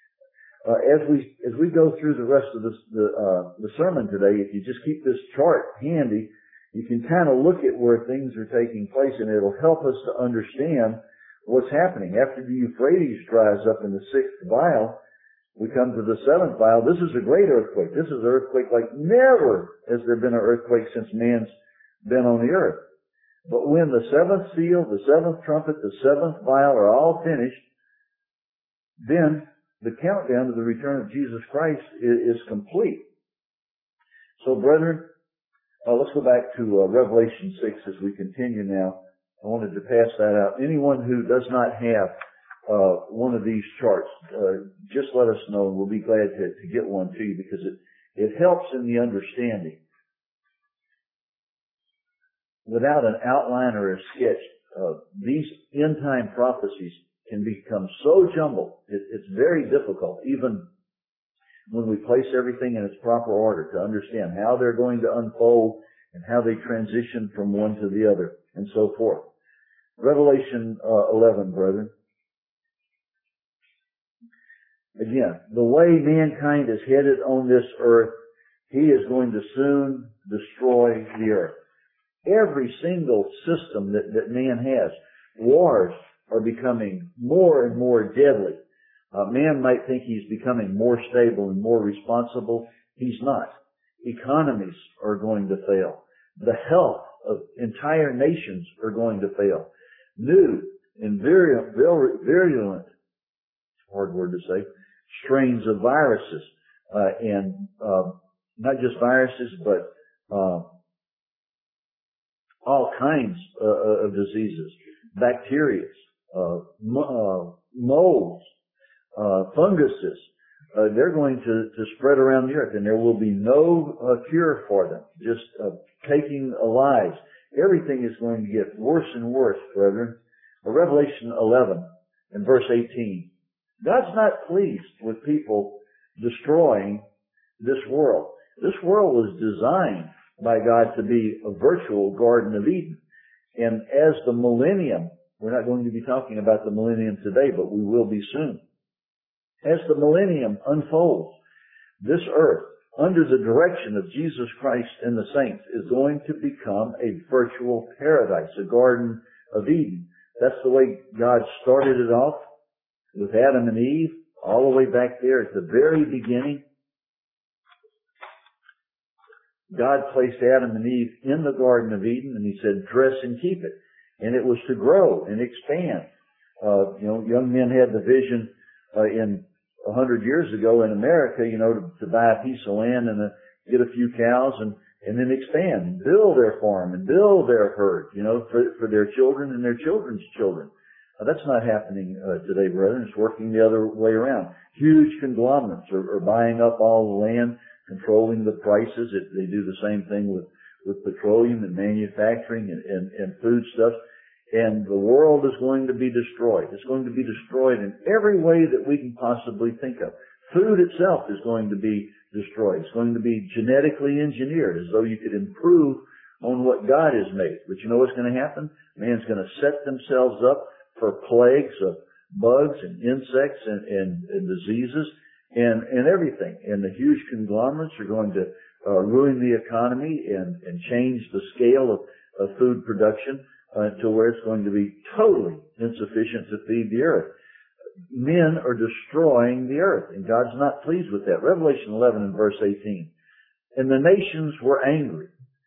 Uh, as we, as we go through the rest of this, the, uh, the sermon today, if you just keep this chart handy, you can kind of look at where things are taking place, and it'll help us to understand what's happening. After the Euphrates dries up in the sixth vial, we come to the seventh vial. This is a great earthquake. This is an earthquake like never has there been an earthquake since man's been on the earth. But when the seventh seal, the seventh trumpet, the seventh vial are all finished, then the countdown to the return of Jesus Christ is, is complete. So, brethren, uh, let's go back to uh, Revelation six as we continue now. I wanted to pass that out. Anyone who does not have uh, one of these charts, uh, just let us know, and we'll be glad to, to get one to you because it, it helps in the understanding. Without an outline or a sketch, uh, these end-time prophecies can become so jumbled. It, it's very difficult, even when we place everything in its proper order, to understand how they're going to unfold and how they transition from one to the other, and so forth. Revelation uh, eleven, brethren. Again, the way mankind is headed on this earth, he is going to soon destroy the earth. Every single system that, that man has, wars are becoming more and more deadly. Uh, man might think he's becoming more stable and more responsible. He's not. Economies are going to fail. The health of entire nations are going to fail. New and virulent, virulent, hard word to say, strains of viruses, uh, and uh, not just viruses, but uh, all kinds uh, of diseases, bacteria, uh, uh, molds, uh, funguses. Uh, they're going to, to spread around the earth, and there will be no uh, cure for them. Just uh, taking lives. Everything is going to get worse and worse, brethren. Revelation eleven and verse eighteen. God's not pleased with people destroying this world. This world was designed by God to be a virtual Garden of Eden. And as the millennium, we're not going to be talking about the millennium today, but we will be soon. As the millennium unfolds, this earth, under the direction of Jesus Christ and the saints, is going to become a virtual paradise, a Garden of Eden. That's the way God started it off with Adam and Eve, all the way back there at the very beginning. God placed Adam and Eve in the Garden of Eden, and He said, dress and keep it. And it was to grow and expand. Uh, you know, young men had the vision uh, in a hundred years ago in America, you know, to, to buy a piece of land and uh, get a few cows and, and then expand, build their farm and build their herd, you know, for, for their children and their children's children. Uh, that's not happening uh, today, brethren. It's working the other way around. Huge conglomerates are, are buying up all the land, controlling the prices. It, they do the same thing with, with petroleum and manufacturing and, and, and food stuff. And the world is going to be destroyed. It's going to be destroyed in every way that we can possibly think of. Food itself is going to be destroyed. It's going to be genetically engineered, as though you could improve on what God has made. But you know what's going to happen? Man's going to set themselves up for plagues of bugs and insects and, and, and diseases and, and everything. And the huge conglomerates are going to uh, ruin the economy and, and change the scale of, of food production uh, to where it's going to be totally insufficient to feed the earth. Men are destroying the earth, and God's not pleased with that. Revelation eleven and verse eighteen. And the nations were angry,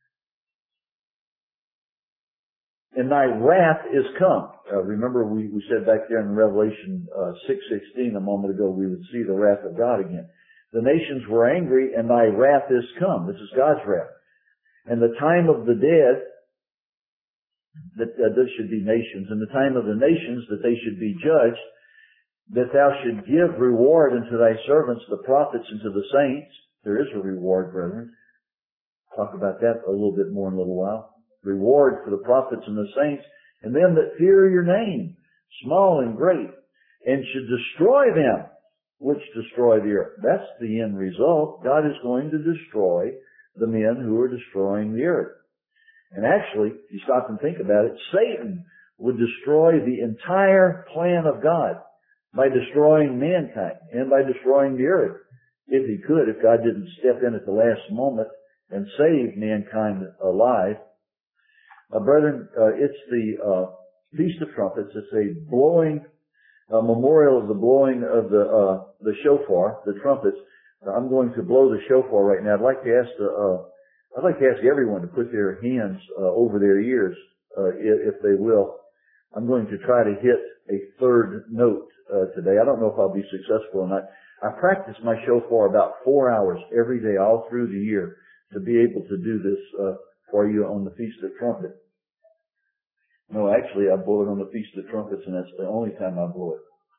and thy wrath is come. Uh, remember we, we said back there in Revelation uh, six sixteen a moment ago, we would see the wrath of God again. The nations were angry, and thy wrath is come. This is God's wrath. And the time of the dead, that uh, this should be nations, and the time of the nations that they should be judged, that thou should give reward unto thy servants, the prophets, and to the saints. There is a reward, brethren. Talk about that a little bit more in a little while. Reward for the prophets and the saints, and them that fear your name, small and great, and should destroy them which destroy the earth. That's the end result. God is going to destroy the men who are destroying the earth. And actually, if you stop and think about it, Satan would destroy the entire plan of God by destroying mankind and by destroying the earth, if he could, if God didn't step in at the last moment and save mankind alive. Uh, brethren, uh, it's the uh, Feast of Trumpets. It's a blowing, a memorial of the blowing of the uh, the shofar, the trumpets. Uh, I'm going to blow the shofar right now. I'd like to ask the, uh, I'd like to ask everyone to put their hands uh, over their ears, uh, if, if they will. I'm going to try to hit a third note uh, today. I don't know if I'll be successful or not. I practice my shofar about four hours every day, all through the year, to be able to do this uh, for you on the Feast of Trumpets. No, actually, I blow it on the Feast of Trumpets, and that's the only time I blow it.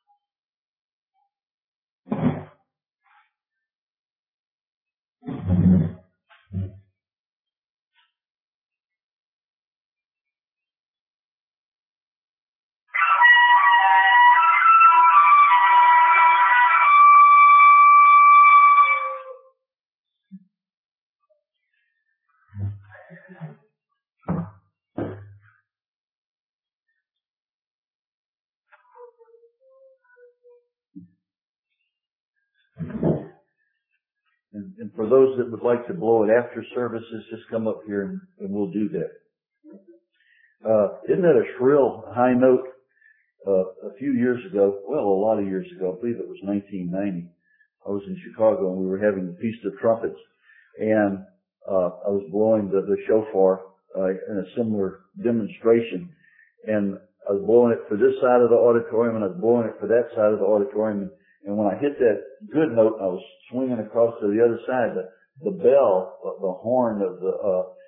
And, and for those that would like to blow it after services, just come up here and, and we'll do that. Uh, isn't that a shrill high note? Uh, a few years ago, well, a lot of years ago, I believe it was nineteen ninety, I was in Chicago and we were having the Feast of Trumpets, and uh, I was blowing the, the shofar uh, in a similar demonstration, and I was blowing it for this side of the auditorium and I was blowing it for that side of the auditorium, and And when I hit that good note, I was swinging across to the other side. The, the bell, the horn of the uh,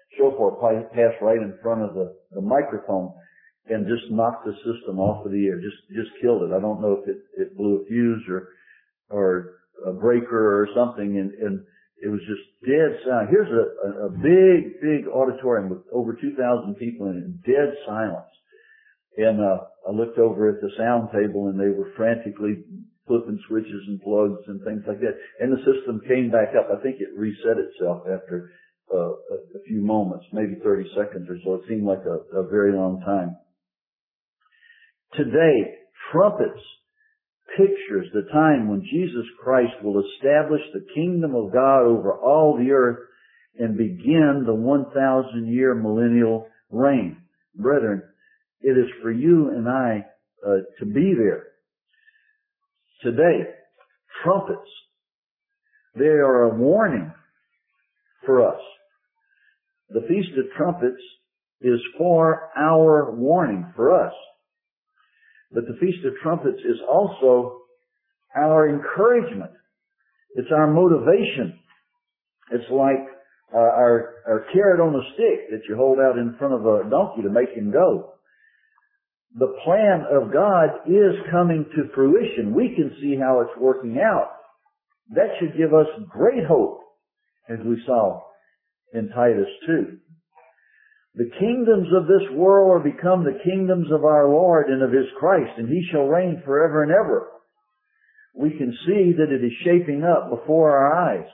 shofar passed right in front of the, the microphone and just knocked the system off of the air. Just, just killed it. I don't know if it, it blew a fuse or, or a breaker or something, and, and it was just dead silent. Here's a, a, a big, big auditorium with over two thousand people in it, and dead silence. And, uh, I looked over at the sound table and they were frantically flipping switches and plugs and things like that. And the system came back up. I think it reset itself after uh, a, a few moments, maybe thirty seconds or so. It seemed like a, a very long time. Today, trumpets pictures the time when Jesus Christ will establish the kingdom of God over all the earth and begin the one thousand year millennial reign. Brethren, it is for you and I uh, to be there. Today, trumpets, they are a warning for us. The Feast of Trumpets is for our warning for us. But the Feast of Trumpets is also our encouragement. It's our motivation. It's like uh, our, our carrot on a stick that you hold out in front of a donkey to make him go. The plan of God is coming to fruition. We can see how it's working out. That should give us great hope, as we saw in Titus two. The kingdoms of this world are become the kingdoms of our Lord and of His Christ, and He shall reign forever and ever. We can see that it is shaping up before our eyes.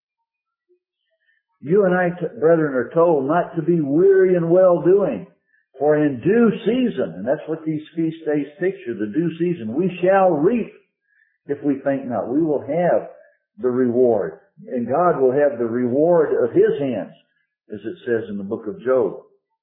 You and I, brethren, are told not to be weary in well-doing, for in due season, and that's what these feast days picture, the due season, we shall reap if we faint not. We will have the reward, and God will have the reward of His hands, as it says in the book of Job.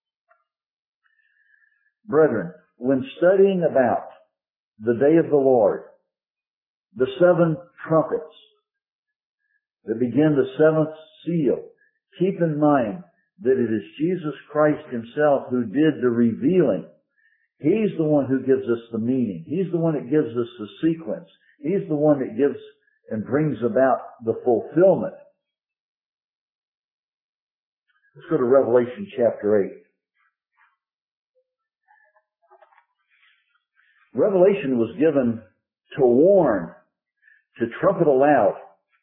Brethren, when studying about the day of the Lord, the seven trumpets that begin the seventh seal, keep in mind that it is Jesus Christ Himself who did the revealing. He's the one who gives us the meaning. He's the one that gives us the sequence. He's the one that gives and brings about the fulfillment. Let's go to Revelation chapter eight. Revelation was given to warn, to trumpet aloud,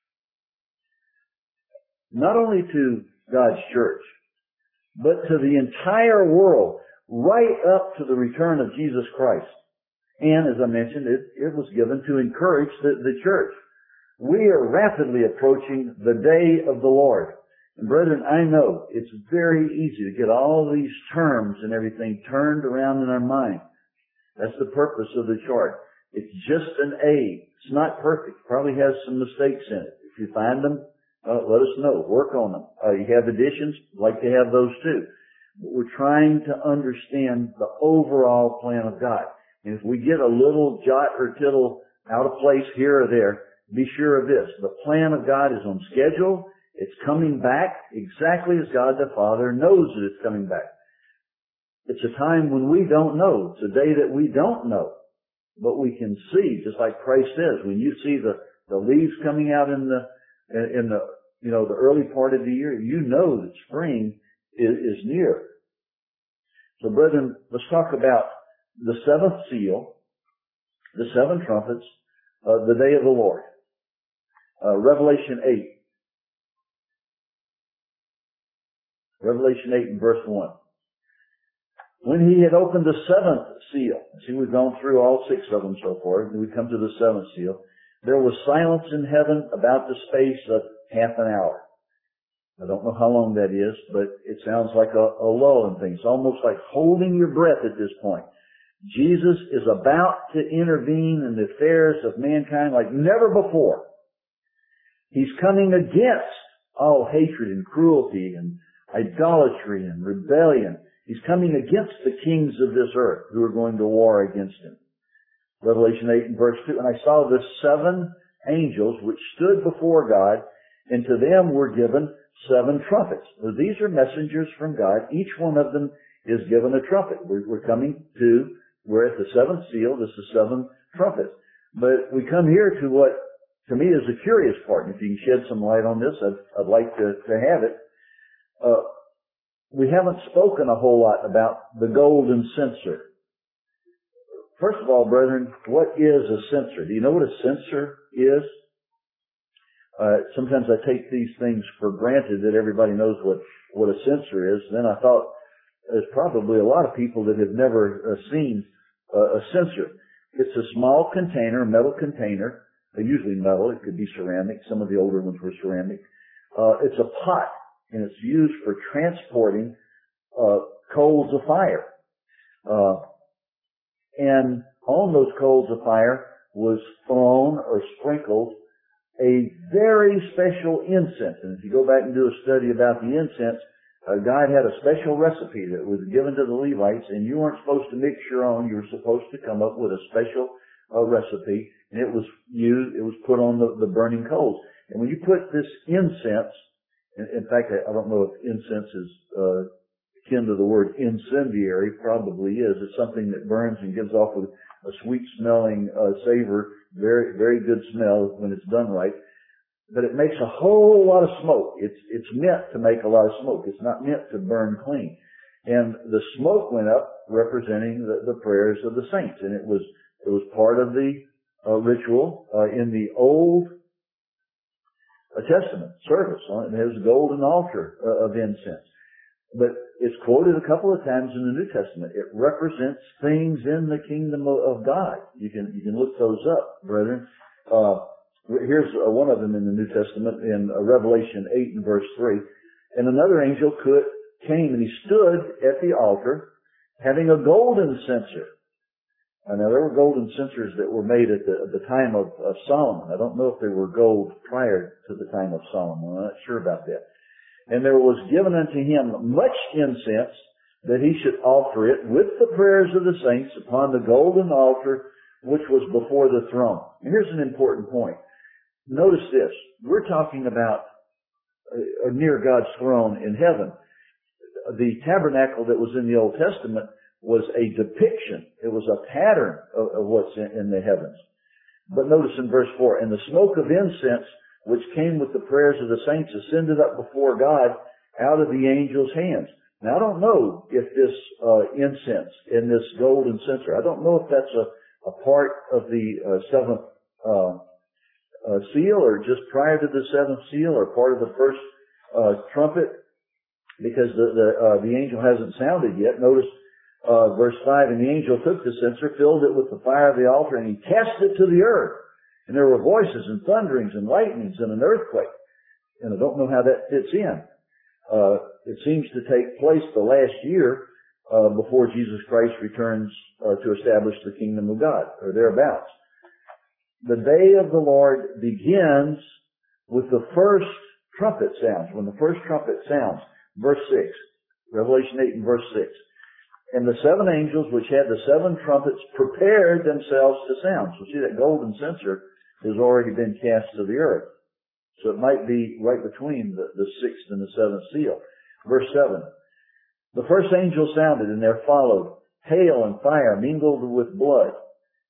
not only to God's church, but to the entire world, right up to the return of Jesus Christ. And as I mentioned, it, it was given to encourage the, the church. We are rapidly approaching the day of the Lord. And brethren, I know it's very easy to get all these terms and everything turned around in our mind. That's the purpose of the chart. It's just an aid. It's not perfect. Probably has some mistakes in it. If you find them, uh, let us know. Work on them. Uh, you have additions, like to have those too. But we're trying to understand the overall plan of God. And if we get a little jot or tittle out of place here or there, be sure of this. The plan of God is on schedule. It's coming back exactly as God the Father knows that it's coming back. It's a time when we don't know. It's a day that we don't know. But we can see, just like Christ says, when you see the, the leaves coming out in the, in the, you know, the early part of the year, you know that spring is, is near. So brethren, let's talk about the seventh seal, the seven trumpets, uh, the day of the Lord. Uh, Revelation eight. Revelation eight and verse one. When He had opened the seventh seal, see, we've gone through all six of them so far, and we come to the seventh seal, there was silence in heaven about the space of half an hour. I don't know how long that is, but it sounds like a, a lull in things. It's almost like holding your breath at this point. Jesus is about to intervene in the affairs of mankind like never before. He's coming against all hatred and cruelty and idolatry and rebellion. He's coming against the kings of this earth who are going to war against Him. Revelation eight and verse two. And I saw the seven angels which stood before God, and to them were given seven trumpets. So these are messengers from God. Each one of them is given a trumpet. We're, we're coming to, we're at the seventh seal. This is seven trumpets. But we come here to what, to me, is the curious part. If you can shed some light on this, I'd, I'd like to, to have it. Uh, we haven't spoken a whole lot about the golden censer. First of all, brethren, what is a censer? Do you know what a censer is? Uh, sometimes I take these things for granted that everybody knows what, what a censer is. Then I thought there's probably a lot of people that have never uh, seen uh, a censer. It's a small container, a metal container, uh, usually metal. It could be ceramic. Some of the older ones were ceramic. Uh, it's a pot, and it's used for transporting uh, coals of fire. Uh, and on those coals of fire was thrown or sprinkled a very special incense. And if you go back and do a study about the incense, uh, God had a special recipe that was given to the Levites, and you weren't supposed to mix your own. You were supposed to come up with a special uh, recipe, and it was used, it was put on the, the burning coals. And when you put this incense, in, in fact, I, I don't know if incense is uh, akin to the word incendiary, probably is. It's something that burns and gives off a, a sweet-smelling uh, savor, very, very good smell when it's done right. But it makes a whole lot of smoke. It's, it's meant to make a lot of smoke. It's not meant to burn clean. And the smoke went up representing the, the prayers of the saints. And it was, it was part of the uh, ritual uh, in the Old Testament service. And there's a golden altar uh, of incense. But it's quoted a couple of times in the New Testament. It represents things in the kingdom of God. You can, you can look those up, brethren. Uh, Here's one of them in the New Testament in Revelation eight and verse three. And another angel could, came and he stood at the altar having a golden censer. And now there were golden censers that were made at the, at the time of, of Solomon. I don't know if they were gold prior to the time of Solomon. I'm not sure about that. And there was given unto him much incense that he should offer it with the prayers of the saints upon the golden altar which was before the throne. And here's an important point. Notice this. We're talking about uh, near God's throne in heaven. The tabernacle that was in the Old Testament was a depiction. It was a pattern of, of what's in, in the heavens. But notice in verse four, and the smoke of incense which came with the prayers of the saints ascended up before God out of the angel's hands. Now I don't know if this uh, incense in this golden censer, I don't know if that's a, a part of the uh, seventh uh Uh, seal, or just prior to the seventh seal, or part of the first uh, trumpet, because the the, uh, the angel hasn't sounded yet. Notice uh, verse five, and the angel took the censer, filled it with the fire of the altar, and he cast it to the earth. And there were voices and thunderings and lightnings and an earthquake. And I don't know how that fits in. Uh, it seems to take place the last year uh, before Jesus Christ returns uh, to establish the kingdom of God, or thereabouts. The day of the Lord begins with the first trumpet sounds. When the first trumpet sounds, verse six, Revelation eight and verse six. And the seven angels which had the seven trumpets prepared themselves to sound. So see, that golden censer has already been cast to the earth. So it might be right between the, the sixth and the seventh seal. Verse seven. The first angel sounded, and there followed hail and fire mingled with blood.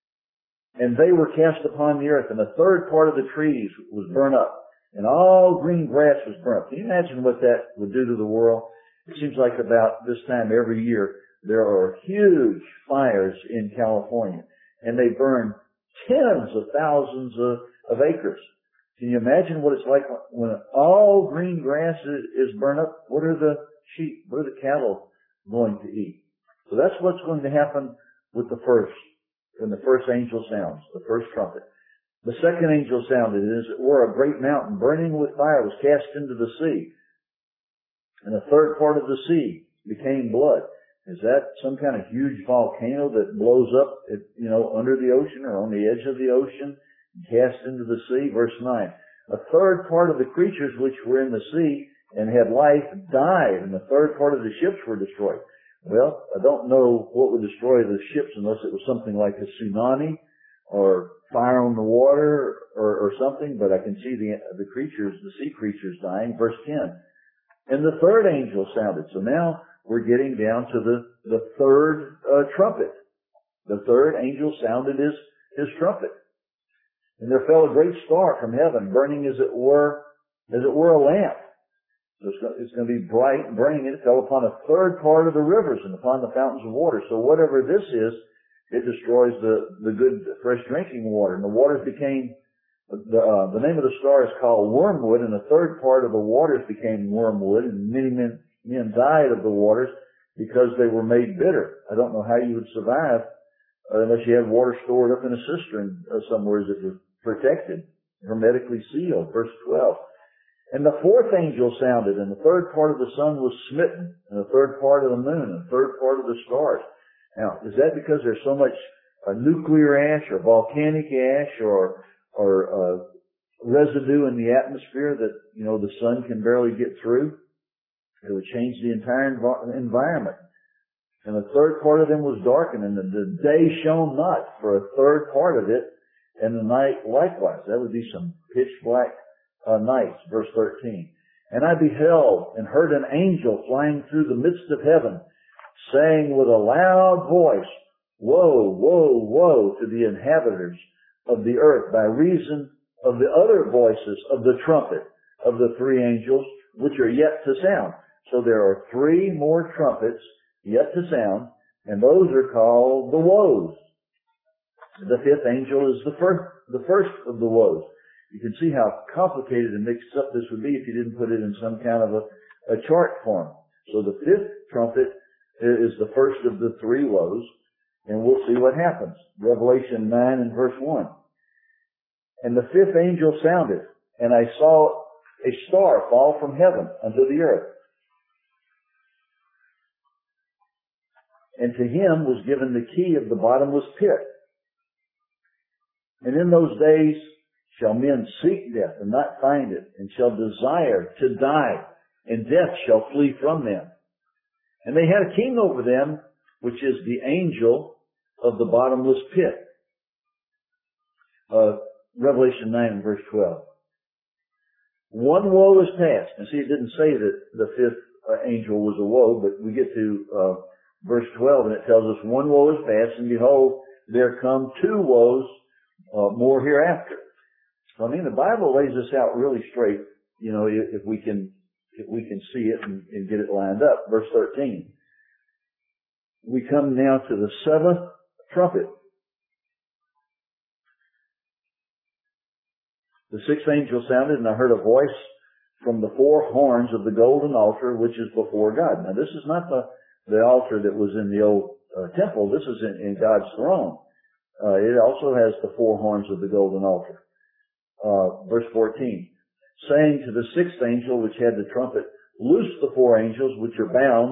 And they were cast upon the earth, and a third part of the trees was burnt up, and all green grass was burnt up. Can you imagine what that would do to the world? It seems like about this time every year there are huge fires in California, and they burn tens of thousands of, of acres. Can you imagine what it's like when all green grass is, is burnt up? What are the sheep, what are the cattle going to eat? So that's what's going to happen with the first. When the first angel sounds, the first trumpet. The second angel sounded, and as it were, a great mountain burning with fire was cast into the sea. And a third part of the sea became blood. Is that some kind of huge volcano that blows up, at, you know, under the ocean or on the edge of the ocean, and cast into the sea? Verse nine. A third part of the creatures which were in the sea and had life died, and a third part of the ships were destroyed. Well, I don't know what would destroy the ships unless it was something like a tsunami or fire on the water or, or something, but I can see the, the creatures, the sea creatures dying. Verse ten. And the third angel sounded. So now we're getting down to the, the third uh, trumpet. The third angel sounded his, his trumpet. And there fell a great star from heaven, burning as it were, as it were a lamp. So it's going to be bright and burning, and it fell upon a third part of the rivers and upon the fountains of water. So whatever this is, it destroys the, the good, fresh drinking water. And the waters became, the, uh, the name of the star is called wormwood, and the third part of the waters became wormwood, and many men, men died of the waters because they were made bitter. I don't know how you would survive uh, unless you had water stored up in a cistern uh, somewhere that was protected, hermetically sealed. Verse twelve. And the fourth angel sounded, and the third part of the sun was smitten, and the third part of the moon, and the third part of the stars. Now, is that because there's so much uh, nuclear ash or volcanic ash or or uh, residue in the atmosphere that, you know, the sun can barely get through? It would change the entire env- environment. And the third part of them was darkened, and the, the day shone not for a third part of it, and the night likewise. That would be some pitch black uh, nights. Verse thirteen. And I beheld and heard an angel flying through the midst of heaven, saying with a loud voice, Woe, woe, woe to the inhabitants of the earth by reason of the other voices of the trumpet of the three angels which are yet to sound. So there are three more trumpets yet to sound, and those are called the woes. The fifth angel is the first, the first of the woes. You can see how complicated and mixed up this would be if you didn't put it in some kind of a, a chart form. So the fifth trumpet is the first of the three woes, and we'll see what happens. Revelation nine and verse one. And the fifth angel sounded, and I saw a star fall from heaven unto the earth. And to him was given the key of the bottomless pit. And in those days shall men seek death and not find it, and shall desire to die, and death shall flee from them. And they had a king over them, which is the angel of the bottomless pit. Uh, Revelation nine and verse twelve. One woe is past. And see, it didn't say that the fifth uh, angel was a woe, but we get to uh, verse twelve, and it tells us one woe is past, and behold, there come two woes uh, more hereafter. So, I mean, the Bible lays this out really straight, you know, if, if we can if we can see it and, and get it lined up. Verse thirteen. We come now to the seventh trumpet. The sixth angel sounded, and I heard a voice from the four horns of the golden altar, which is before God. Now, this is not the, the altar that was in the old uh, temple. This is in, in God's throne. Uh, it also has the four horns of the golden altar. Uh, verse fourteen. Saying to the sixth angel, which had the trumpet, Loose the four angels which are bound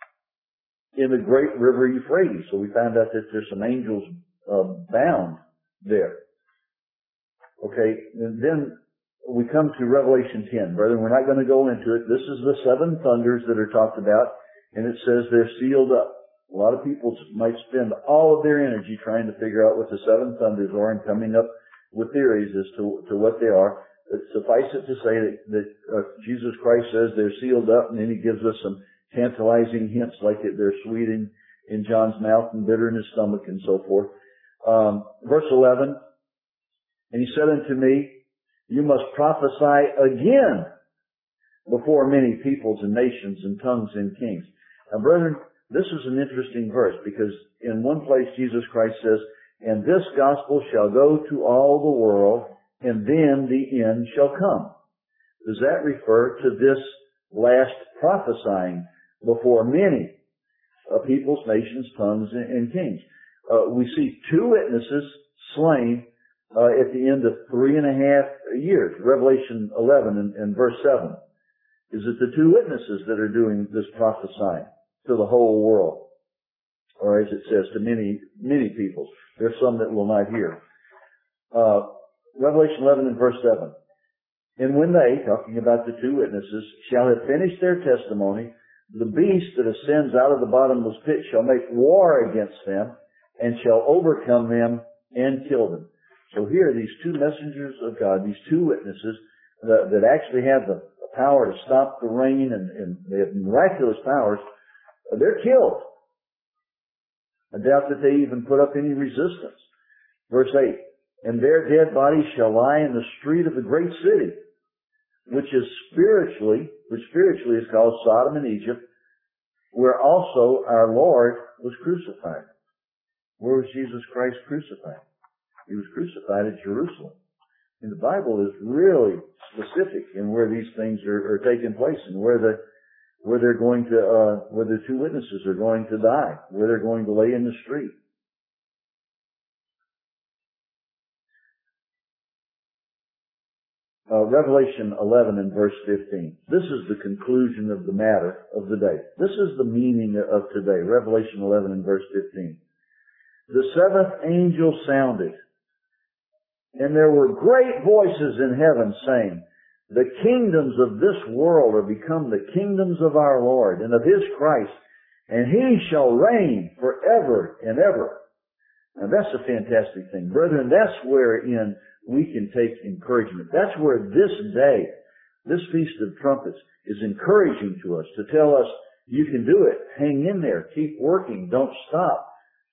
in the great river Euphrates. So we found out that there's some angels uh, bound there. Okay, and then we come to Revelation ten. Brethren, we're not going to go into it. This is the seven thunders that are talked about, and it says they're sealed up. A lot of people might spend all of their energy trying to figure out what the seven thunders are and coming up with theories as to, to what they are. But suffice it to say that, that uh, Jesus Christ says they're sealed up, and then he gives us some tantalizing hints like it, they're sweet in, in John's mouth and bitter in his stomach and so forth. Um, verse eleven. And he said unto me, You must prophesy again before many peoples and nations and tongues and kings. Now, brethren, this is an interesting verse because in one place Jesus Christ says, And this gospel shall go to all the world, and then the end shall come. Does that refer to this last prophesying before many uh, peoples, nations, tongues, and, and kings? Uh, we see two witnesses slain Uh, at the end of three and a half years. Revelation eleven and, and verse seven. Is it the two witnesses that are doing this prophesying to the whole world? Or as it says, to many, many peoples. There's some that will not hear. Uh, Revelation eleven and verse seven. And when they, talking about the two witnesses, shall have finished their testimony, the beast that ascends out of the bottomless pit shall make war against them, and shall overcome them and kill them. So here, these two messengers of God, these two witnesses that, that actually have the power to stop the rain and, and they have miraculous powers, they're killed. I doubt that they even put up any resistance. Verse eight, And their dead bodies shall lie in the street of the great city, which is spiritually which spiritually is called Sodom and Egypt, where also our Lord was crucified. Where was Jesus Christ crucified? He was crucified at Jerusalem. And the Bible is really specific in where these things are, are taking place and where the where they're going to uh, where the two witnesses are going to die, where they're going to lay in the street. Uh, Revelation eleven and verse fifteen. This is the conclusion of the matter of the day. This is the meaning of today. Revelation eleven and verse fifteen. The seventh angel sounded, and there were great voices in heaven saying, the kingdoms of this world are become the kingdoms of our Lord and of His Christ, and He shall reign forever and ever. Now that's a fantastic thing. Brethren, that's wherein we can take encouragement. That's where this day, this Feast of Trumpets, is encouraging to us, to tell us, you can do it. Hang in there. Keep working. Don't stop.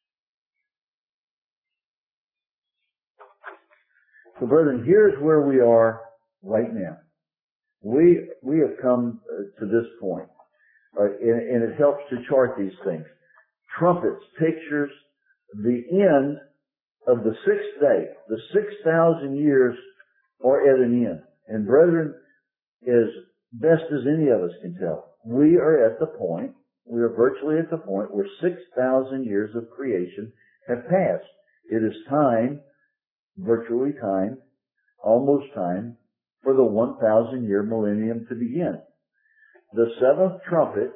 So brethren, here's where we are right now. We, we have come to this point, uh, and, and it helps to chart these things. Trumpets, pictures, the end of the sixth day. The six thousand years are at an end. And brethren, as best as any of us can tell, we are at the point, we are virtually at the point where six thousand years of creation have passed. It is time, virtually time, almost time, for the one thousand year millennium to begin. The seventh trumpet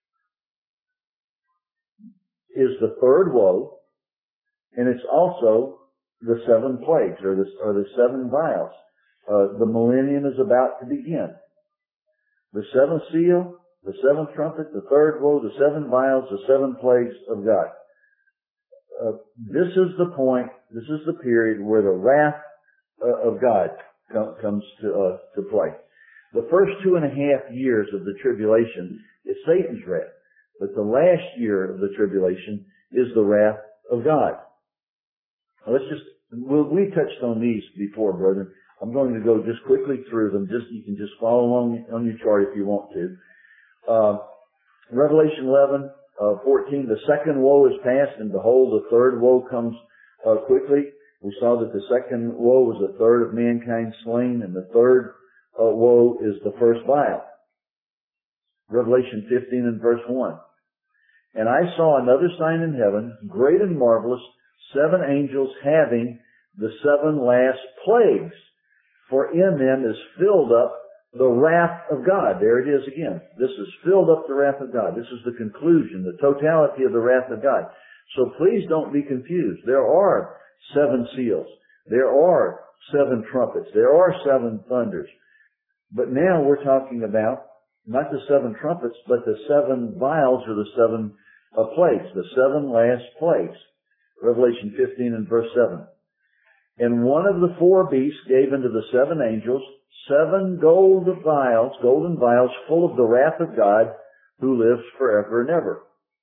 is the third woe, and it's also the seven plagues, or the, or the seven vials. Uh, the millennium is about to begin. The seventh seal, the seventh trumpet, the third woe, the seven vials, the seven plagues of God. Uh, this is the point, this is the period where the wrath uh, of God com- comes to, uh, to play. The first two and a half years of the tribulation is Satan's wrath, but the last year of the tribulation is the wrath of God. Now let's just, we'll, we touched on these before, brethren. I'm going to go just quickly through them. Just, you can just follow along on your chart if you want to. Uh, Revelation eleven, uh, fourteen, the second woe is past, and behold, the third woe comes uh, quickly. We saw that the second woe was a third of mankind slain, and the third uh, woe is the first vial. Revelation fifteen and verse one. And I saw another sign in heaven, great and marvelous, seven angels having the seven last plagues, for in them is filled up the wrath of God. There it is again. This is filled up the wrath of God. This is the conclusion, the totality of the wrath of God. So please don't be confused. There are seven seals. There are seven trumpets. There are seven thunders. But now we're talking about not the seven trumpets, but the seven vials or the seven uh, plagues, the seven last plagues. Revelation fifteen and verse seven. And one of the four beasts gave unto the seven angels seven gold vials, golden vials full of the wrath of God, who lives forever and ever.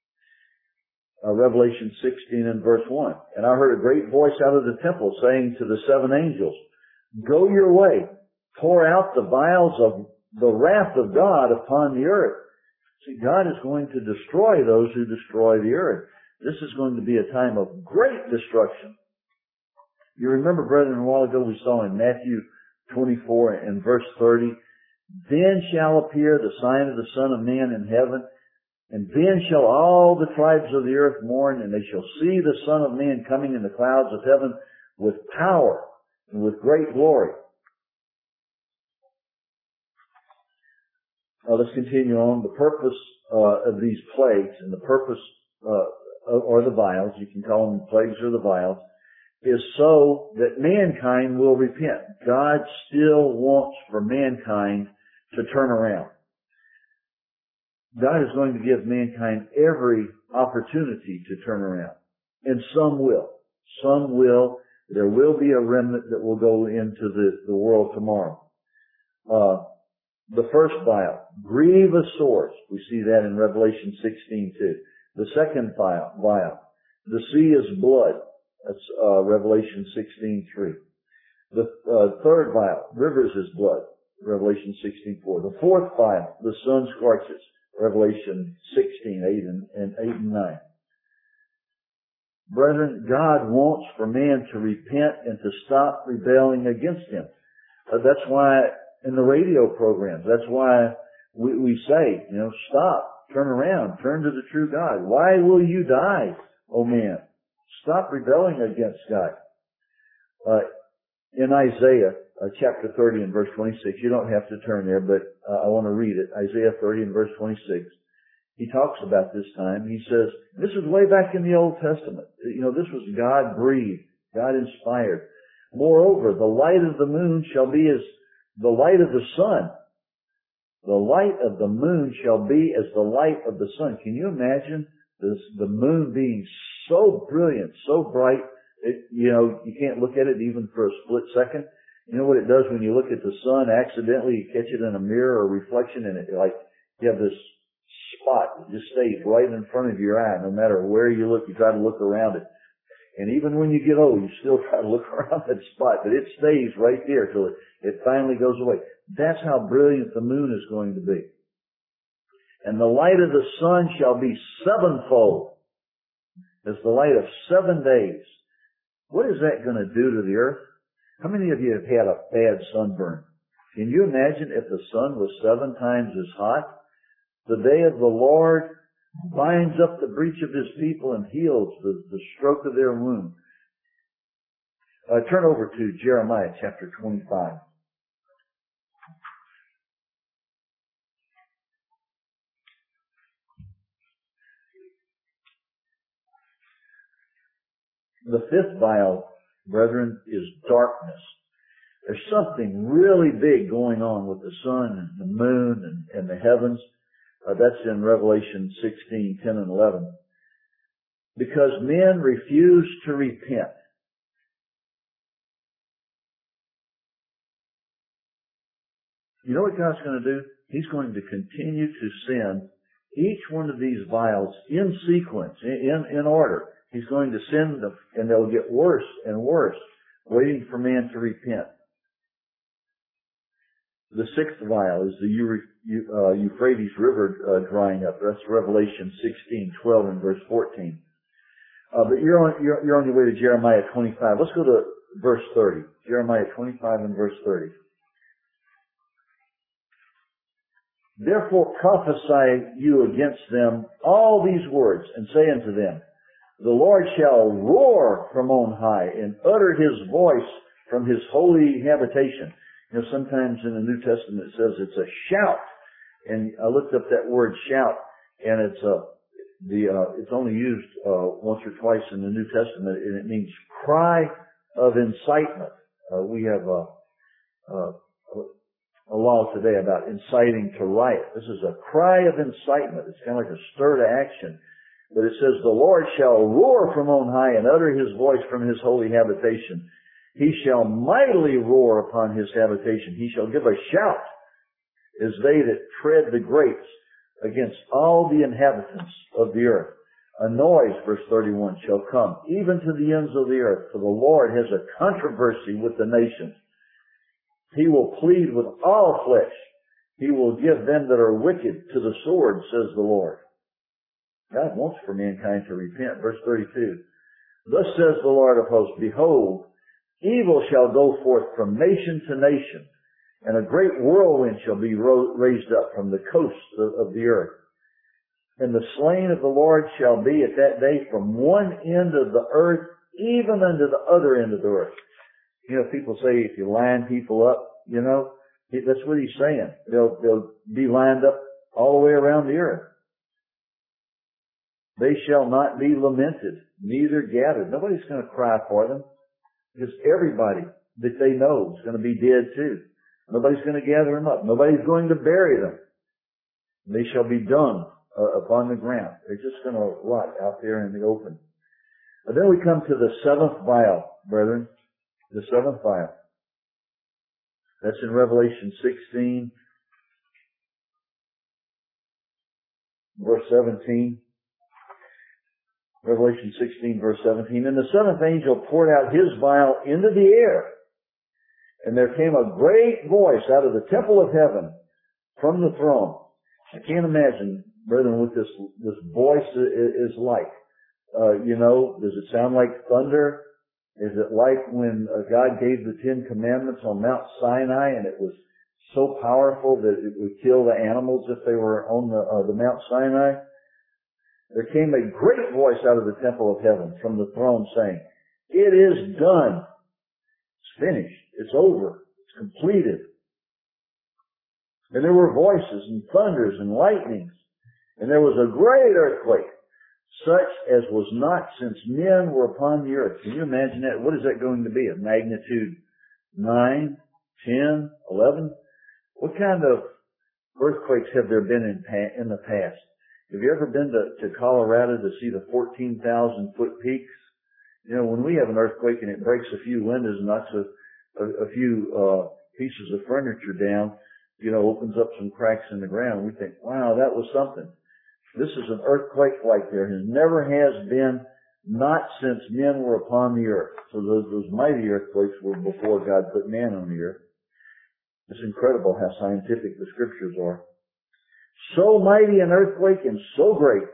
Uh, Revelation sixteen and verse one. And I heard a great voice out of the temple saying to the seven angels, go your way, pour out the vials of the wrath of God upon the earth. See, God is going to destroy those who destroy the earth. This is going to be a time of great destruction. You remember, brethren, a while ago we saw in Matthew twenty-four and verse thirty, then shall appear the sign of the Son of Man in heaven, and then shall all the tribes of the earth mourn, and they shall see the Son of Man coming in the clouds of heaven with power and with great glory. Now let's continue on. The purpose uh, of these plagues, and the purpose, uh, or the vials, you can call them plagues or the vials, is so that mankind will repent. God still wants for mankind to turn around. God is going to give mankind every opportunity to turn around. And some will. Some will. There will be a remnant that will go into the, the world tomorrow. Uh, the first vial, grievous sores. We see that in Revelation sixteen two. The second vial, vial, the sea is blood. That's uh, Revelation sixteen three. The uh, third vial, rivers is blood. Revelation sixteen four. The fourth vial, the sun scorches. Revelation sixteen eight and, and eight and nine. Brethren, God wants for man to repent and to stop rebelling against Him. Uh, that's why in the radio programs, that's why we, we say, you know, stop, turn around, turn to the true God. Why will you die, O man? Stop rebelling against God. Uh, in Isaiah uh, chapter thirty and verse twenty-six, you don't have to turn there, but uh, I want to read it. Isaiah thirty and verse twenty-six. He talks about this time. He says, this is way back in the Old Testament. You know, this was God-breathed, God-inspired. Moreover, the light of the moon shall be as the light of the sun. The light of the moon shall be as the light of the sun. Can you imagine this, the moon being so brilliant, so bright, it, you know, you can't look at it even for a split second? You know what it does when you look at the sun, accidentally you catch it in a mirror or reflection, and it, like, you have this spot that just stays right in front of your eye. No matter where you look, you try to look around it. And even when you get old, you still try to look around that spot, but it stays right there till it, it finally goes away. That's how brilliant the moon is going to be. And the light of the sun shall be sevenfold, as the light of seven days. What is that going to do to the earth? How many of you have had a bad sunburn? Can you imagine if the sun was seven times as hot? The day of the Lord binds up the breach of His people and heals the, the stroke of their wound. Uh, turn over to Jeremiah chapter twenty-five. The fifth vial, brethren, is darkness. There's something really big going on with the sun and the moon and, and the heavens. Uh, that's in Revelation sixteen ten and eleven. Because men refuse to repent. You know what God's going to do? He's going to continue to send each one of these vials in sequence, in, in order. He's going to send them, and they'll get worse and worse, waiting for man to repent. The sixth vial is the uh, Euphrates River uh, drying up. That's Revelation sixteen twelve and verse fourteen. Uh, but you're on, you're, you're on your way to Jeremiah twenty-five. Let's go to verse thirty. Jeremiah twenty-five and verse thirty. Therefore prophesy you against them all these words, and say unto them, the Lord shall roar from on high, and utter His voice from His holy habitation. You know, sometimes in the New Testament it says it's a shout, and I looked up that word shout, and it's a the uh, it's only used uh, once or twice in the New Testament, and it means cry of incitement. Uh, we have a, a, a law today about inciting to riot. This is a cry of incitement. It's kind of like a stir to action. But it says, the Lord shall roar from on high and utter His voice from His holy habitation. He shall mightily roar upon His habitation. He shall give a shout as they that tread the grapes against all the inhabitants of the earth. A noise, verse thirty-one, shall come even to the ends of the earth, for the Lord has a controversy with the nations. He will plead with all flesh. He will give them that are wicked to the sword, says the Lord. God wants for mankind to repent. Verse thirty-two. Thus says the Lord of hosts, behold, evil shall go forth from nation to nation, and a great whirlwind shall be raised up from the coasts of the earth. And the slain of the Lord shall be at that day from one end of the earth even unto the other end of the earth. You know, people say if you line people up, you know, that's what He's saying. They'll, they'll be lined up all the way around the earth. They shall not be lamented, neither gathered. Nobody's going to cry for them, because everybody that they know is going to be dead too. Nobody's going to gather them up. Nobody's going to bury them. They shall be dung uh, upon the ground. They're just going to rot out there in the open. But then we come to the seventh vial, brethren. The seventh vial. That's in Revelation sixteen, verse seventeen. Revelation sixteen, verse seventeen. And the seventh angel poured out his vial into the air, And there came a great voice out of the temple of heaven from the throne. I can't imagine, brethren, what this, this voice is like. Uh, you know, does it sound like thunder? Is it like when uh, God gave the Ten Commandments on Mount Sinai and it was so powerful that it would kill the animals if they were on the, uh, the Mount Sinai? There came a great voice out of the temple of heaven from the throne saying, "It is done." It's finished. It's over. It's completed. And there were voices and thunders and lightnings. And there was a great earthquake, such as was not since men were upon the earth. Can you imagine that? What is that going to be? A magnitude nine, ten, eleven? What kind of earthquakes have there been in, pa- in the past? Have you ever been to, to Colorado to see the fourteen thousand foot peaks? You know, when we have an earthquake and it breaks a few windows and knocks a, a, a few uh, pieces of furniture down, you know, opens up some cracks in the ground, we think, wow, that was something. This is an earthquake like there has never has been, not since men were upon the earth. So those, those mighty earthquakes were before God put man on the earth. It's incredible how scientific the scriptures are. So mighty an earthquake and so great.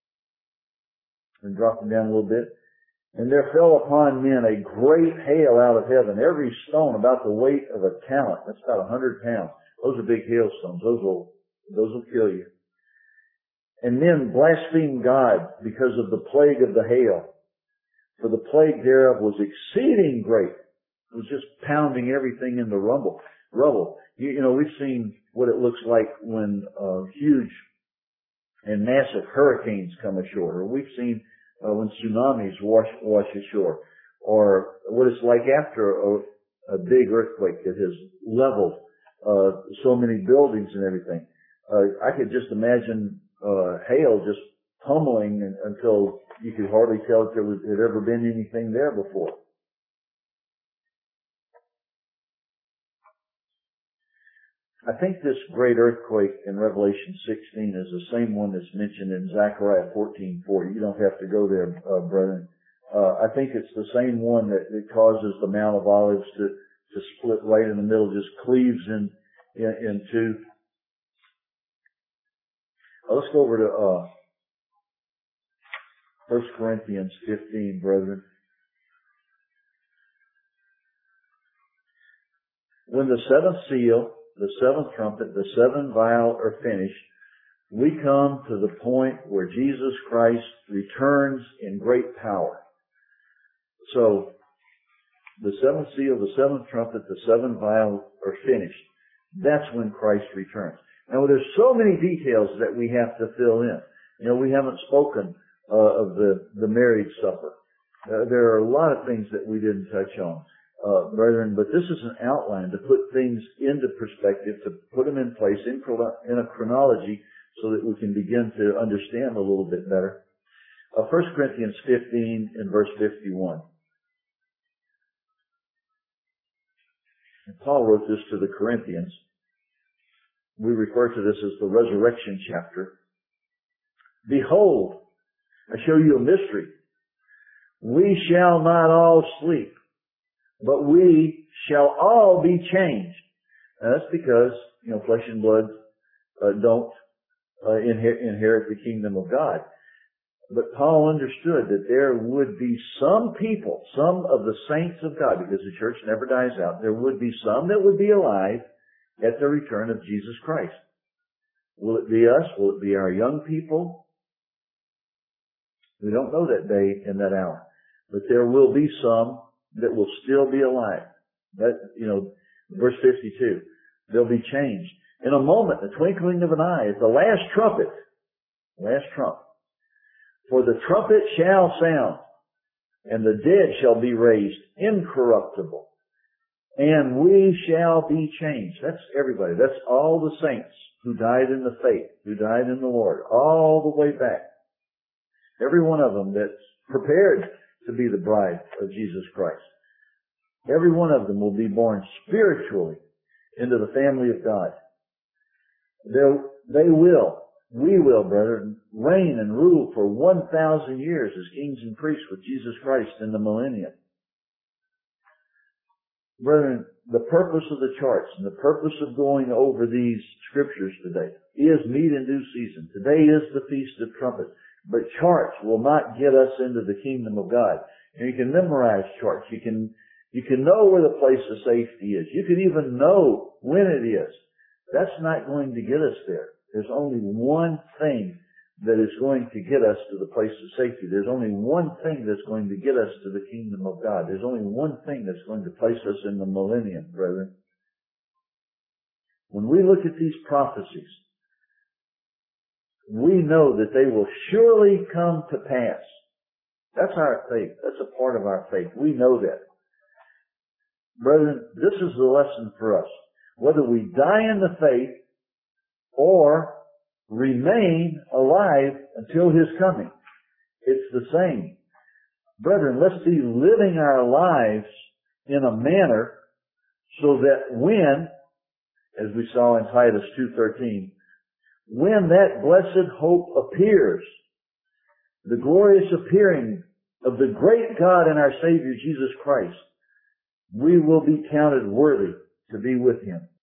And dropping down a little bit. And there fell upon men a great hail out of heaven, every stone about the weight of a talent. That's about a hundred pounds. Those are big hailstones. Those will, those will kill you. And men blasphemed God because of the plague of the hail. For the plague thereof was exceeding great. It was just pounding everything into rumble, rubble. You, you know, we've seen what it looks like when uh, huge and massive hurricanes come ashore. Or we've seen uh, when tsunamis wash, wash ashore. Or what it's like after a, a big earthquake that has leveled uh, so many buildings and everything. Uh, I could just imagine uh, hail just pummeling until you could hardly tell if there was, had ever been anything there before. I think this great earthquake in Revelation sixteen is the same one that's mentioned in Zechariah fourteen forty. You don't have to go there, uh, brethren. Uh, I think it's the same one that, that causes the Mount of Olives to, to split right in the middle, just cleaves in, in, in two. Uh, let's go over to uh, First Corinthians fifteen, brethren. When the seventh seal, the seventh trumpet, the seventh vial are finished, we come to the point where Jesus Christ returns in great power. So, the seventh seal, the seventh trumpet, the seventh vial are finished. That's when Christ returns. Now, there's so many details that we have to fill in. You know, we haven't spoken uh, of the, the marriage supper. Uh, there are a lot of things that we didn't touch on. Uh, brethren, but this is an outline to put things into perspective, to put them in place in, in a chronology so that we can begin to understand a little bit better. Uh, First Corinthians fifteen and verse fifty-one. And Paul wrote this to the Corinthians. We refer to this as the resurrection chapter. Behold, I show you a mystery. We shall not all sleep, but we shall all be changed. And that's because, you know, flesh and blood uh, don't uh, inher- inherit the kingdom of God. But Paul understood that there would be some people, some of the saints of God, because the church never dies out, there would be some that would be alive at the return of Jesus Christ. Will it be us? Will it be our young people? We don't know that day and that hour. But there will be some that will still be alive. That, you know, verse fifty-two, they'll be changed. In a moment, the twinkling of an eye, at the last trumpet, last trump. For the trumpet shall sound, and the dead shall be raised incorruptible, and we shall be changed. That's everybody. That's all the saints who died in the faith, who died in the Lord, all the way back. Every one of them that's prepared to be the bride of Jesus Christ. Every one of them will be born spiritually into the family of God. They'll, they will, we will, brethren, reign and rule for one thousand years as kings and priests with Jesus Christ in the millennium. Brethren, the purpose of the charts and the purpose of going over these scriptures today is meat in due season. Today is the Feast of Trumpets. But charts will not get us into the kingdom of God. And you can memorize charts. You can, you can know where the place of safety is. You can even know when it is. That's not going to get us there. There's only one thing that is going to get us to the place of safety. There's only one thing that's going to get us to the kingdom of God. There's only one thing that's going to place us in the millennium, brethren. When we look at these prophecies, we know that they will surely come to pass. That's our faith. That's a part of our faith. We know that. Brethren, this is the lesson for us. Whether we die in the faith or remain alive until His coming, it's the same. Brethren, let's be living our lives in a manner so that when, as we saw in Titus two thirteen, when that blessed hope appears, the glorious appearing of the great God and our Savior Jesus Christ, we will be counted worthy to be with Him.